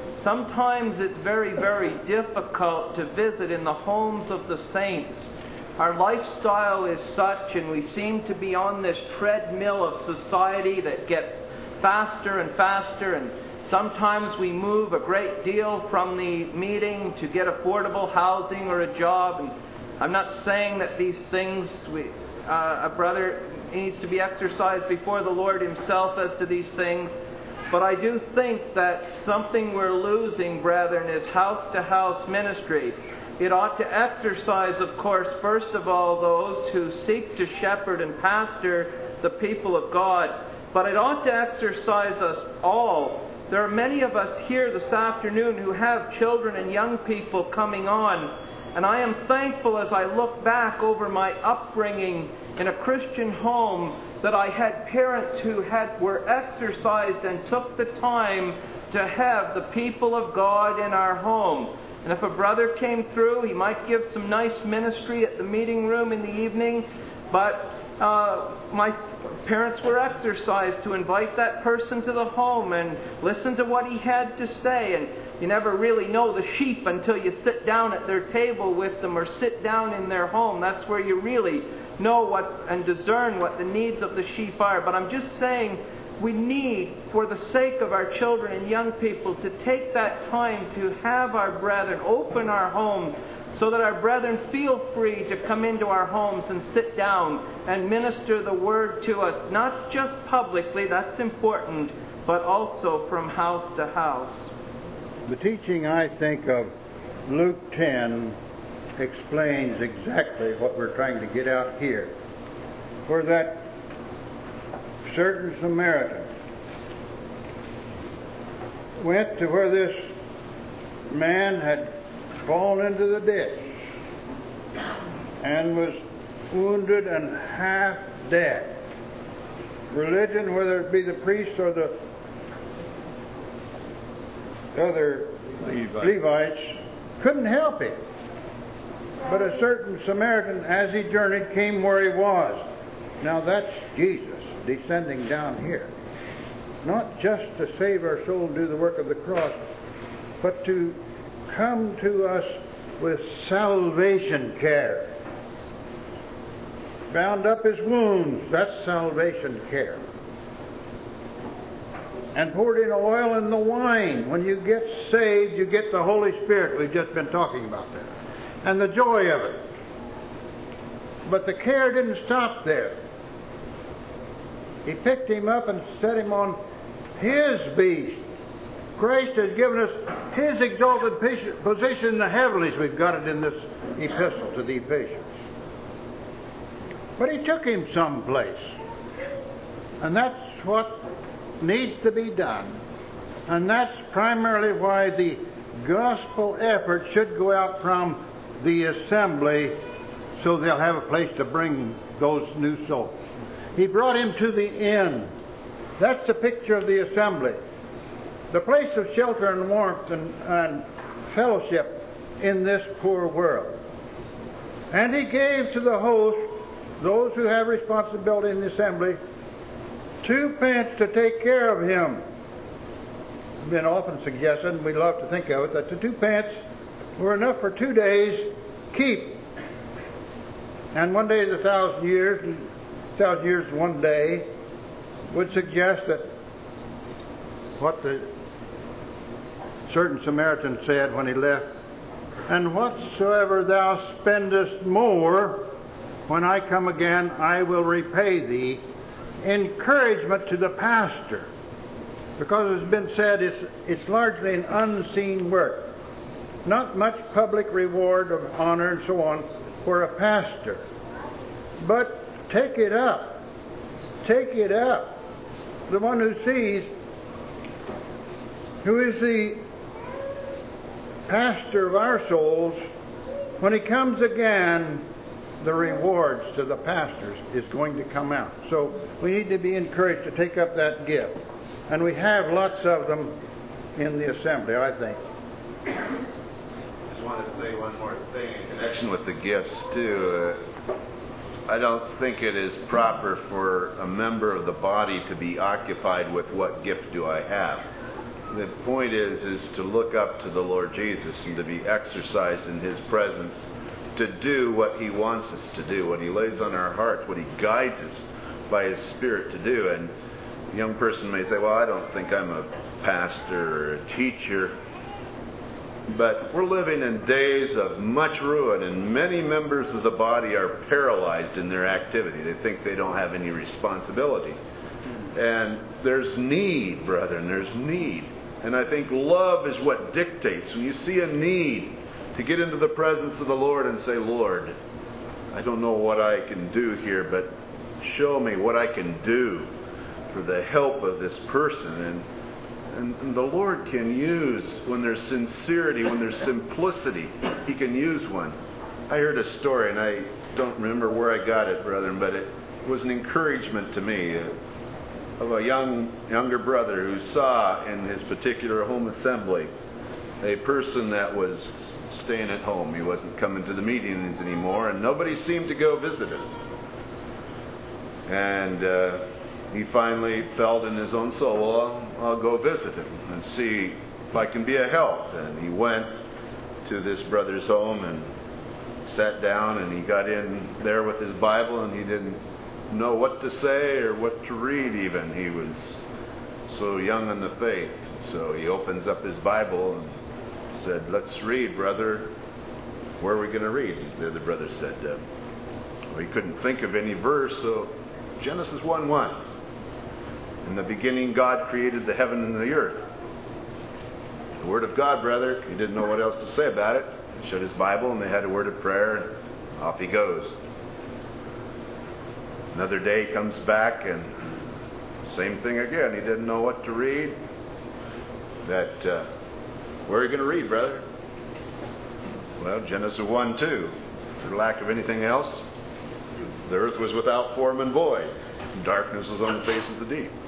sometimes it's very, very difficult to visit in the homes of the saints. Our lifestyle is such, and we seem to be on this treadmill of society that gets faster and faster, and sometimes we move a great deal from the meeting to get affordable housing or a job. And I'm not saying that these things, we, uh, a brother needs to be exercised before the Lord himself as to these things. But I do think that something we're losing, brethren, is house-to-house ministry. It ought to exercise, of course, first of all, those who seek to shepherd and pastor the people of God. But it ought to exercise us all. There are many of us here this afternoon who have children and young people coming on. And I am thankful as I look back over my upbringing in a Christian home that I had parents who had were exercised and took the time to have the people of God in our home. And if a brother came through, he might give some nice ministry at the meeting room in the evening, but uh, my parents were exercised to invite that person to the home and listen to what he had to say. And you never really know the sheep until you sit down at their table with them or sit down in their home. That's where you really know what and discern what the needs of the sheep are. But I'm just saying, we need, for the sake of our children and young people, to take that time to have our brethren open our homes so that our brethren feel free to come into our homes and sit down and minister the Word to us, not just publicly, that's important, but also from house to house. The teaching, I think, of Luke ten explains exactly what we're trying to get out here. For that certain Samaritan went to where this man had fallen into the ditch and was wounded and half dead. Religion, whether it be the priest or the other Levites, Levites couldn't help him. But a certain Samaritan, as he journeyed, came where he was. Now that's Jesus descending down here. Not just to save our soul and do the work of the cross, but to come to us with salvation care. Bound up his wounds, that's salvation care. And poured in oil and the wine. When you get saved, you get the Holy Spirit. We've just been talking about that. And the joy of it. But the care didn't stop there. He picked him up and set him on his beast. Christ has given us his exalted position in the heavenlies. We've got it in this epistle to the Ephesians. But he took him someplace. And that's what needs to be done. And that's primarily why the gospel effort should go out from the assembly so they'll have a place to bring those new souls. He brought him to the inn. That's the picture of the assembly. The place of shelter and warmth and, and fellowship in this poor world. And he gave to the host, those who have responsibility in the assembly, two pence to take care of him. It's been often suggested, and we love to think of it, that the two pence were enough for two days' keep. And one day is a thousand years, and a thousand years is one day, would suggest that what the certain Samaritan said when he left, and whatsoever thou spendest more, when I come again, I will repay thee. Encouragement to the pastor. Because it's been said it's, it's largely an unseen work. Not much public reward of honor and so on for a pastor. But take it up. Take it up. The one who sees, who is the pastor of our souls, when he comes again, the rewards to the pastors is going to come out. So we need to be encouraged to take up that gift. And we have lots of them in the assembly, I think. I just want to say one more thing in connection with the gifts, too. Uh, I don't think it is proper for a member of the body to be occupied with what gift do I have. the point is, is to look up to the Lord Jesus and to be exercised in His presence, to do what He wants us to do, what He lays on our hearts, what He guides us by His Spirit to do. And a young person may say, well, I don't think I'm a pastor or a teacher. But we're living in days of much ruin, and many members of the body are paralyzed in their activity. They think they don't have any responsibility. And there's need, brethren, there's need. And I think love is what dictates. When you see a need, to get into the presence of the Lord and say, Lord, I don't know what I can do here, but show me what I can do for the help of this person. And, and, and the Lord can use, when there's sincerity, when there's simplicity, He can use one. I heard a story, and I don't remember where I got it, brethren, but it was an encouragement to me, uh, of a young younger brother who saw in his particular home assembly a person that was staying at home. He wasn't coming to the meetings anymore, and nobody seemed to go visit him. And uh, he finally felt in his own soul, well, I'll, I'll go visit him and see if I can be a help. And he went to this brother's home and sat down, and he got in there with his Bible, and he didn't know what to say or what to read even. He was so young in the faith. So he opens up his Bible and said, let's read, brother. Where are we going to read? The other brother said, uh, well, he couldn't think of any verse, so Genesis one one. In the beginning God created the heaven and the earth. The Word of God, brother. He didn't know what else to say about it. He showed his Bible, and they had a word of prayer, and off he goes. Another day comes back, and same thing again. He didn't know what to read. That, uh, where are you going to read, brother? Well, Genesis one two. For lack of anything else, the earth was without form and void. Darkness was on the face of the deep.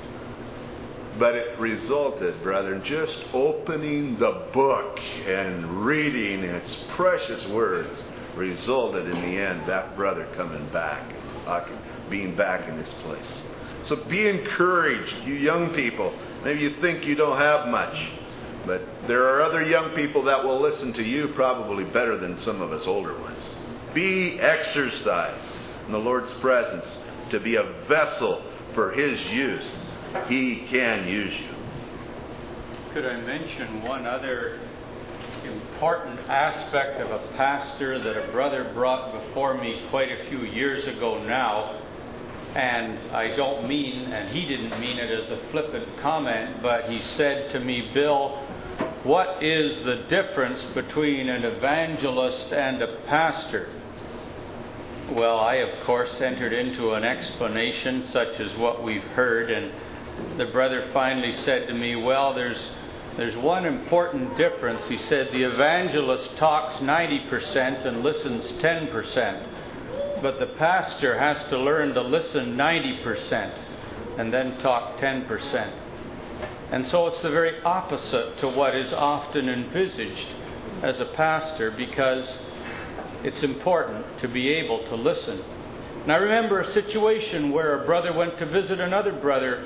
But it resulted, brethren, just opening the book and reading its precious words resulted in the end that brother coming back, being back in his place. So be encouraged, you young people. Maybe you think you don't have much, but there are other young people that will listen to you probably better than some of us older ones. Be exercised in the Lord's presence to be a vessel for His use. He can use you. Could I mention one other important aspect of a pastor that a brother brought before me quite a few years ago now? And I don't mean, and he didn't mean it as a flippant comment, but he said to me, Bill, what is the difference between an evangelist and a pastor? Well, I, of course, entered into an explanation such as what we've heard, and the brother finally said to me, well, there's there's one important difference. He said the evangelist talks ninety percent and listens ten percent, but the pastor has to learn to listen ninety percent and then talk ten percent. And so it's the very opposite to what is often envisaged as a pastor, because it's important to be able to listen. And I remember a situation where a brother went to visit another brother,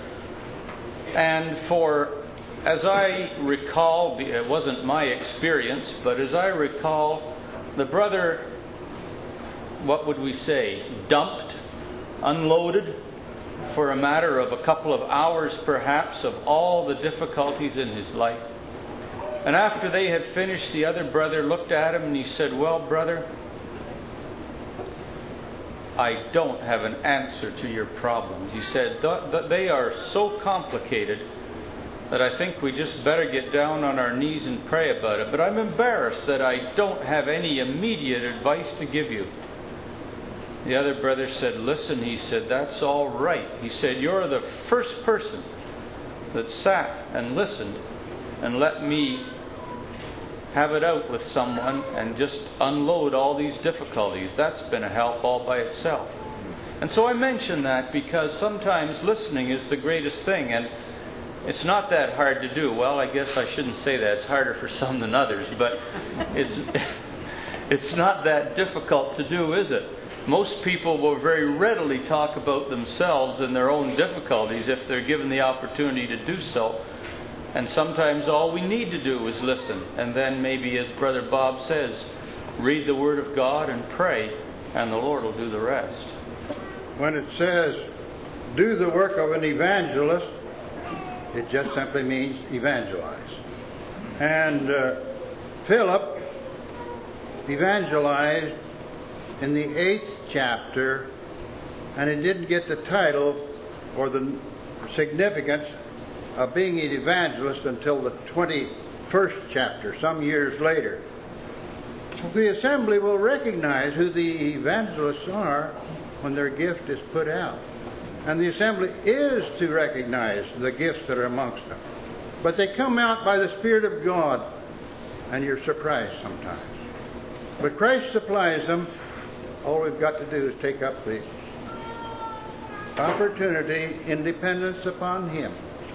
and for, as I recall, it wasn't my experience, but as I recall, the brother, what would we say, dumped, unloaded, for a matter of a couple of hours perhaps, of all the difficulties in his life. And after they had finished, the other brother looked at him and he said, well, brother, I don't have an answer to your problems. He said, they are so complicated that I think we just better get down on our knees and pray about it. But I'm embarrassed that I don't have any immediate advice to give you. The other brother said, listen, he said, that's all right. He said, you're the first person that sat and listened and let me have it out with someone and just unload all these difficulties. That's been a help all by itself. And so I mention that because sometimes listening is the greatest thing, and it's not that hard to do. Well, I guess I shouldn't say that. It's harder for some than others, but it's it's not that difficult to do, is it? Most people will very readily talk about themselves and their own difficulties if they're given the opportunity to do so. And sometimes all we need to do is listen. And then maybe, as Brother Bob says, read the Word of God and pray, and the Lord will do the rest. When it says, do the work of an evangelist, it just simply means evangelize. And uh, Philip evangelized in the eighth chapter, and he didn't get the title or the significance of being an evangelist until the twenty-first chapter, some years later. The assembly will recognize who the evangelists are when their gift is put out. And the assembly is to recognize the gifts that are amongst them. But they come out by the Spirit of God, and you're surprised sometimes. But Christ supplies them. All we've got to do is take up the opportunity in dependence upon Him.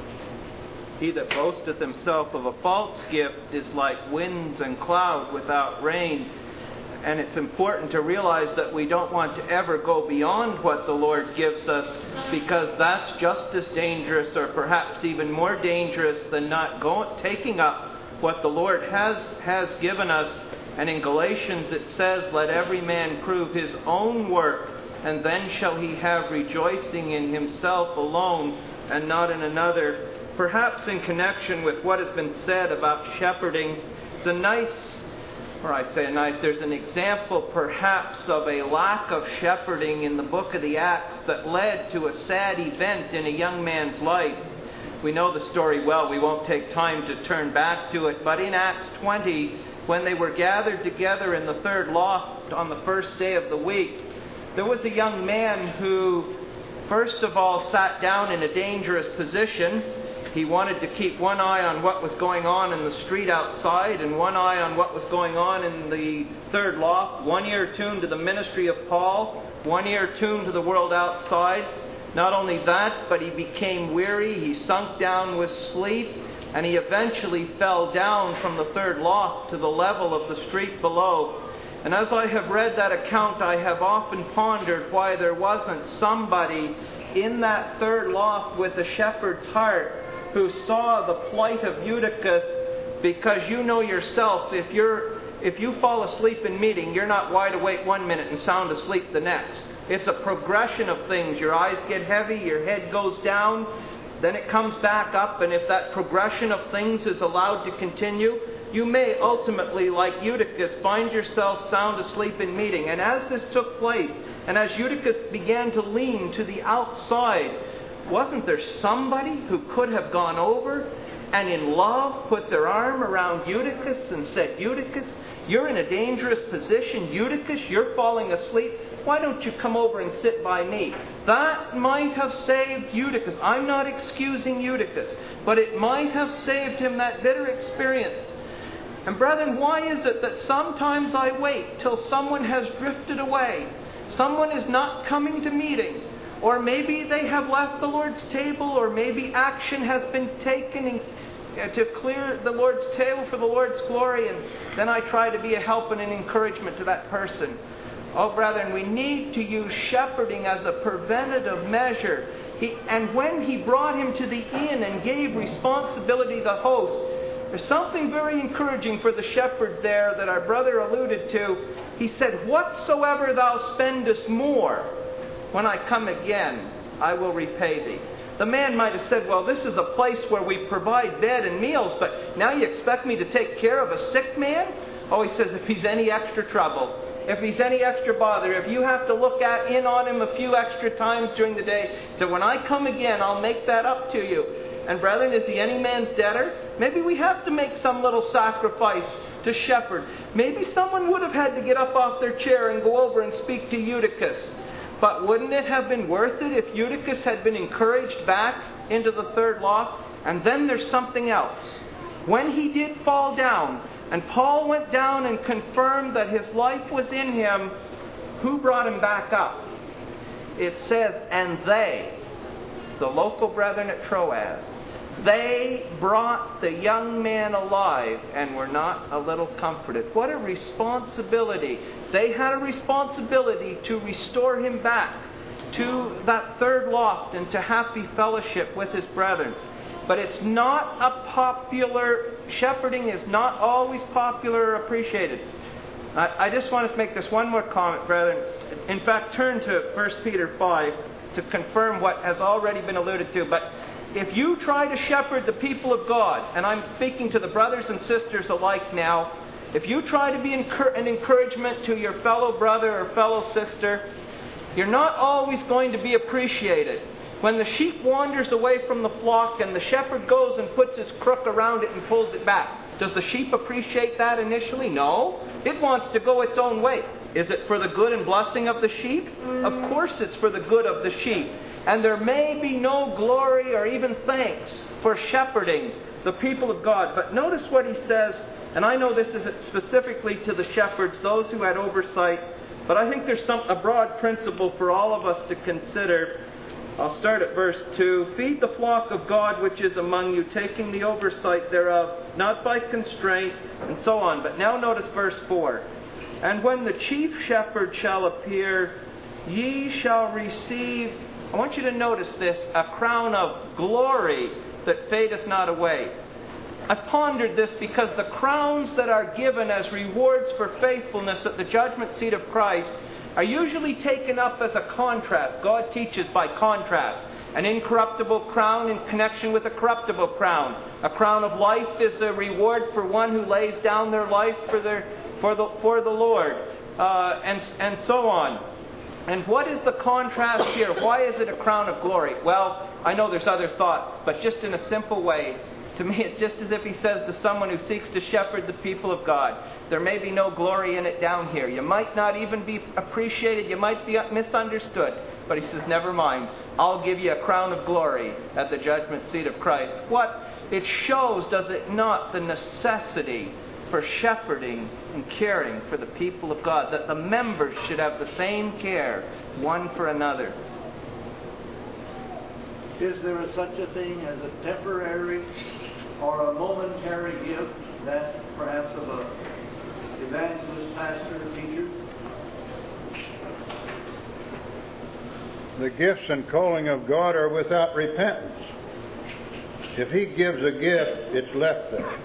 He that boasteth himself of a false gift is like winds and cloud without rain. And it's important to realize that we don't want to ever go beyond what the Lord gives us, because that's just as dangerous, or perhaps even more dangerous, than not going, taking up what the Lord has, has given us. And in Galatians it says, let every man prove his own work, and then shall he have rejoicing in himself alone and not in another. Perhaps in connection with what has been said about shepherding, it's a nice, or I say a nice, there's an example perhaps of a lack of shepherding in the book of the Acts that led to a sad event in a young man's life. We know the story well, we won't take time to turn back to it, but in Acts twenty, when they were gathered together in the third loft on the first day of the week, there was a young man who, first of all, sat down in a dangerous position. He wanted to keep one eye on what was going on in the street outside and one eye on what was going on in the third loft. One ear tuned to the ministry of Paul, one ear tuned to the world outside. Not only that, but he became weary, he sunk down with sleep, and he eventually fell down from the third loft to the level of the street below. And as I have read that account, I have often pondered why there wasn't somebody in that third loft with a shepherd's heart who saw the plight of Eutychus, because you know yourself, if you're if you fall asleep in meeting, you're not wide awake one minute and sound asleep the next. It's a progression of things. Your eyes get heavy, your head goes down, then it comes back up, and if that progression of things is allowed to continue, you may ultimately, like Eutychus, find yourself sound asleep in meeting. And as this took place, and as Eutychus began to lean to the outside, wasn't there somebody who could have gone over and in love put their arm around Eutychus and said, Eutychus, you're in a dangerous position. Eutychus, you're falling asleep. Why don't you come over and sit by me? That might have saved Eutychus. I'm not excusing Eutychus, but it might have saved him that bitter experience. And brethren, why is it that sometimes I wait till someone has drifted away? Someone is not coming to meeting. Or maybe they have left the Lord's table, or maybe action has been taken in, uh, to clear the Lord's table for the Lord's glory, and then I try to be a help and an encouragement to that person. Oh, brethren, we need to use shepherding as a preventative measure. He, and when he brought him to the inn and gave responsibility to the host, there's something very encouraging for the shepherd there that our brother alluded to. He said, whatsoever thou spendest more, when I come again, I will repay thee. The man might have said, well, this is a place where we provide bed and meals, but now you expect me to take care of a sick man? Oh, he says, if he's any extra trouble, if he's any extra bother, if you have to look at in on him a few extra times during the day, so when I come again, I'll make that up to you. And brethren, is he any man's debtor? Maybe we have to make some little sacrifice to shepherd. Maybe someone would have had to get up off their chair and go over and speak to Eutychus. But wouldn't it have been worth it if Eutychus had been encouraged back into the third loft? And then there's something else. When he did fall down, and Paul went down and confirmed that his life was in him, who brought him back up? It says, and they, the local brethren at Troas, they brought the young man alive and were not a little comforted. What a responsibility. They had a responsibility to restore him back to that third loft and to happy fellowship with his brethren. but it's not a popular, shepherding is not always popular or appreciated. I, I just want to make this one more comment, brethren. In fact, turn to First Peter five to confirm what has already been alluded to. But if you try to shepherd the people of God, and I'm speaking to the brothers and sisters alike now, if you try to be an encouragement to your fellow brother or fellow sister, you're not always going to be appreciated. When the sheep wanders away from the flock and the shepherd goes and puts his crook around it and pulls it back, does the sheep appreciate that initially? No. It wants to go its own way. Is it for the good and blessing of the sheep? Of course it's for the good of the sheep. And there may be no glory or even thanks for shepherding the people of God. But notice what he says, and I know this is specifically to the shepherds, those who had oversight, but I think there's some, a broad principle for all of us to consider. I'll start at verse two. Feed the flock of God which is among you, taking the oversight thereof, not by constraint, and so on. But now notice verse four. And when the chief shepherd shall appear, ye shall receive, I want you to notice this, a crown of glory that fadeth not away. I pondered this because the crowns that are given as rewards for faithfulness at the judgment seat of Christ are usually taken up as a contrast. God teaches by contrast. An incorruptible crown in connection with a corruptible crown. A crown of life is a reward for one who lays down their life for their for the for the Lord, uh, and and so on. And what is the contrast here? Why is it a crown of glory? Well, I know there's other thoughts, but just in a simple way, to me it's just as if he says to someone who seeks to shepherd the people of God, there may be no glory in it down here. You might not even be appreciated. You might be misunderstood. But he says, never mind. I'll give you a crown of glory at the judgment seat of Christ. What it shows, does it not, the necessity for shepherding and caring for the people of God, that the members should have the same care one for another. Is there such a thing as a temporary or a momentary gift, that perhaps of a evangelist, pastor, or teacher? The gifts and calling of God are without repentance. If he gives a gift, it's left there.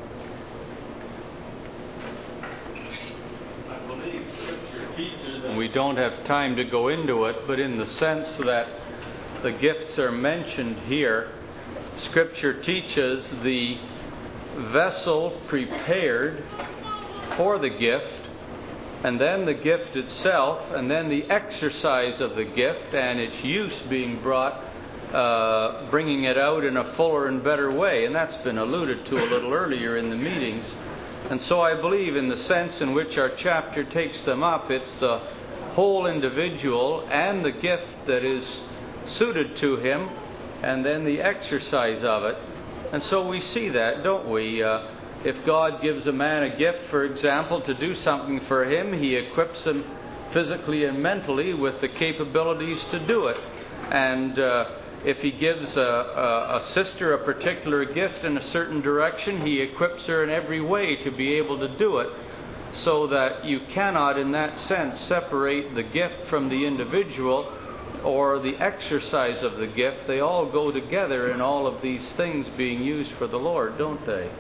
And we don't have time to go into it, but in the sense that the gifts are mentioned here, Scripture teaches the vessel prepared for the gift, and then the gift itself, and then the exercise of the gift and its use being brought, uh, bringing it out in a fuller and better way. And that's been alluded to a little earlier in the meetings. And so I believe in the sense in which our chapter takes them up, it's the whole individual and the gift that is suited to him, and then the exercise of it. And so we see that, don't we? Uh, if God gives a man a gift, for example, to do something for him, he equips him physically and mentally with the capabilities to do it. And uh, if he gives a, a, a sister a particular gift in a certain direction, he equips her in every way to be able to do it, so that you cannot, in that sense, separate the gift from the individual or the exercise of the gift. They all go together in all of these things being used for the Lord, don't they?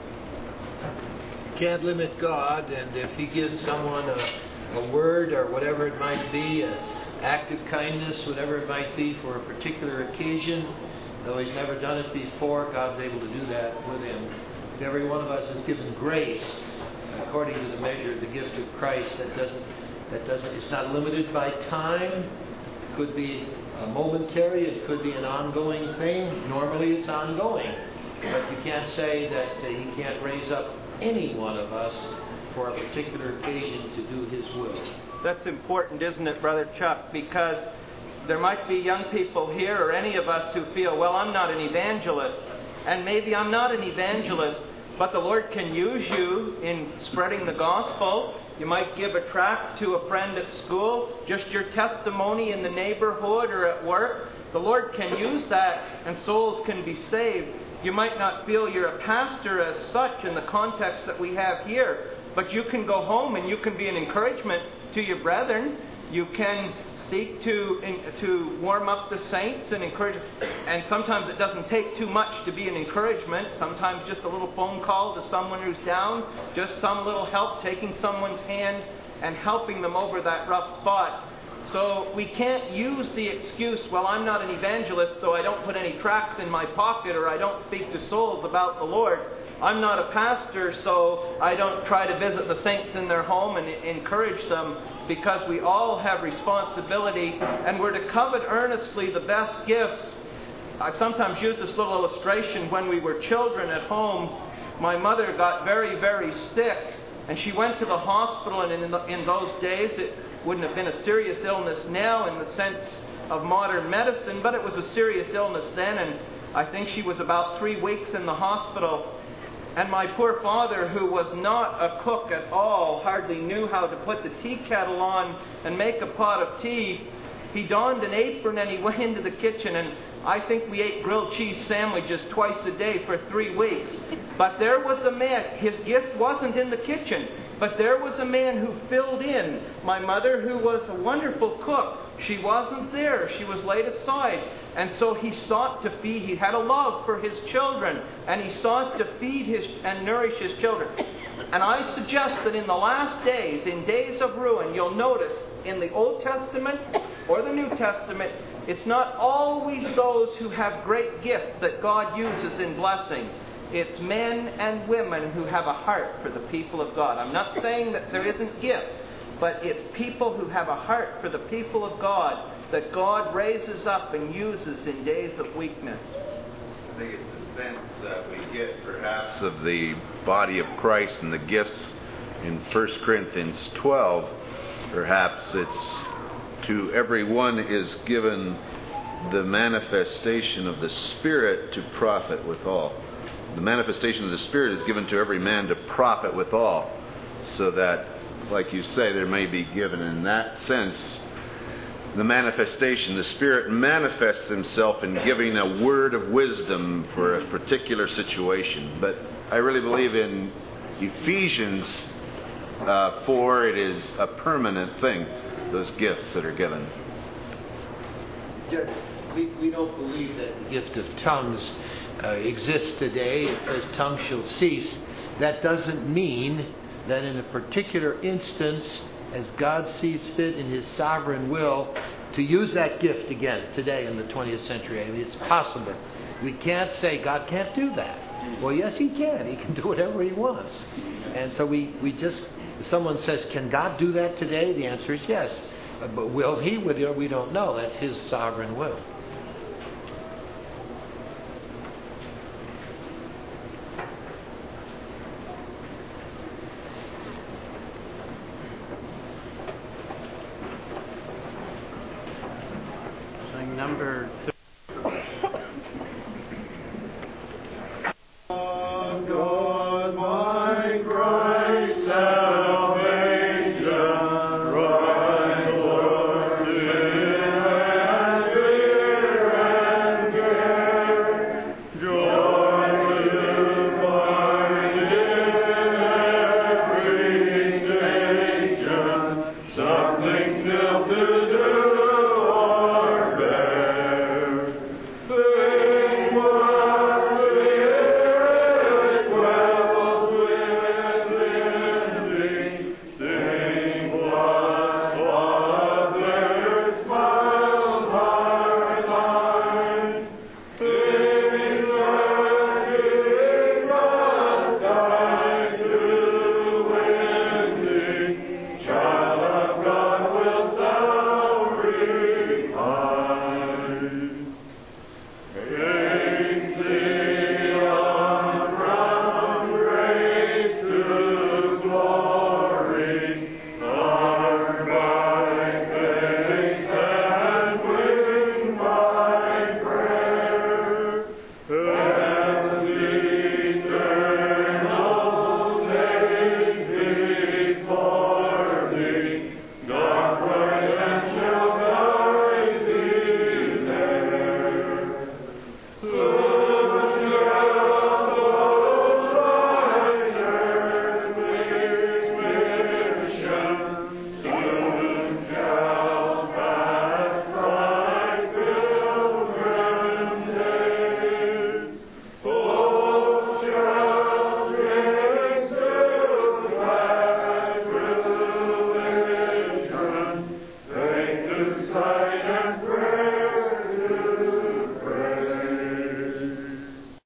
Can't limit God, and if he gives someone a, a word or whatever it might be, an act of kindness, whatever it might be for a particular occasion, though he's never done it before, God's able to do that with him. Every one of us is given grace according to the measure of the gift of Christ. That doesn't, that doesn't, it's not limited by time. It could be a momentary, it could be an ongoing thing. Normally it's ongoing. But you can't say that uh, he can't raise up any one of us for a particular occasion to do his will. That's important, isn't it, Brother Chuck? Because there might be young people here, or any of us, who feel, well, I'm not an evangelist. And maybe I'm not an evangelist, but the Lord can use you in spreading the gospel. You might give a tract to a friend at school, just your testimony in the neighborhood or at work. The Lord can use that, and souls can be saved. You might not feel you're a pastor as such in the context that we have here, but you can go home and you can be an encouragement to your brethren. You can seek to in, to warm up the saints and encourage. And sometimes it doesn't take too much to be an encouragement. Sometimes just a little phone call to someone who's down, just some little help, taking someone's hand and helping them over that rough spot. So we can't use the excuse, well, I'm not an evangelist, so I don't put any tracts in my pocket, or I don't speak to souls about the Lord. I'm not a pastor, so I don't try to visit the saints in their home and encourage them, because we all have responsibility, and we're to covet earnestly the best gifts. I've sometimes used this little illustration. When we were children at home, my mother got very, very sick, and she went to the hospital, and in, the, in those days it wouldn't have been a serious illness now in the sense of modern medicine, but it was a serious illness then, and I think she was about three weeks in the hospital. And my poor father, who was not a cook at all, hardly knew how to put the tea kettle on and make a pot of tea. He donned an apron and he went into the kitchen, and I think we ate grilled cheese sandwiches twice a day for three weeks. But there was a man, his gift wasn't in the kitchen, but there was a man who filled in. My mother, who was a wonderful cook, she wasn't there. She was laid aside. And so he sought to feed, he had a love for his children, and he sought to feed his and nourish his children. And I suggest that in the last days, in days of ruin, you'll notice in the Old Testament or the New Testament, it's not always those who have great gifts that God uses in blessing. It's men and women who have a heart for the people of God. I'm not saying that there isn't gift, but it's people who have a heart for the people of God that God raises up and uses in days of weakness. I think it's the sense that we get perhaps of the body of Christ and the gifts in First Corinthians twelve. Perhaps it's to everyone is given the manifestation of the Spirit to profit withal. The manifestation of the Spirit is given to every man to profit withal, so that, like you say, there may be given in that sense the manifestation. The Spirit manifests Himself in giving a word of wisdom for a particular situation. But I really believe in Ephesians uh, four, it is a permanent thing, those gifts that are given. Judge, we, we don't believe that the gift of tongues uh, exists today. It says tongues shall cease. That doesn't mean that in a particular instance, as God sees fit in His sovereign will, to use that gift again today in the twentieth century. I mean, it's possible. We can't say God can't do that. Well, yes, He can. He can do whatever He wants. And so we, we just, if someone says, can God do that today? The answer is yes. But will He? We don't know. That's His sovereign will. Number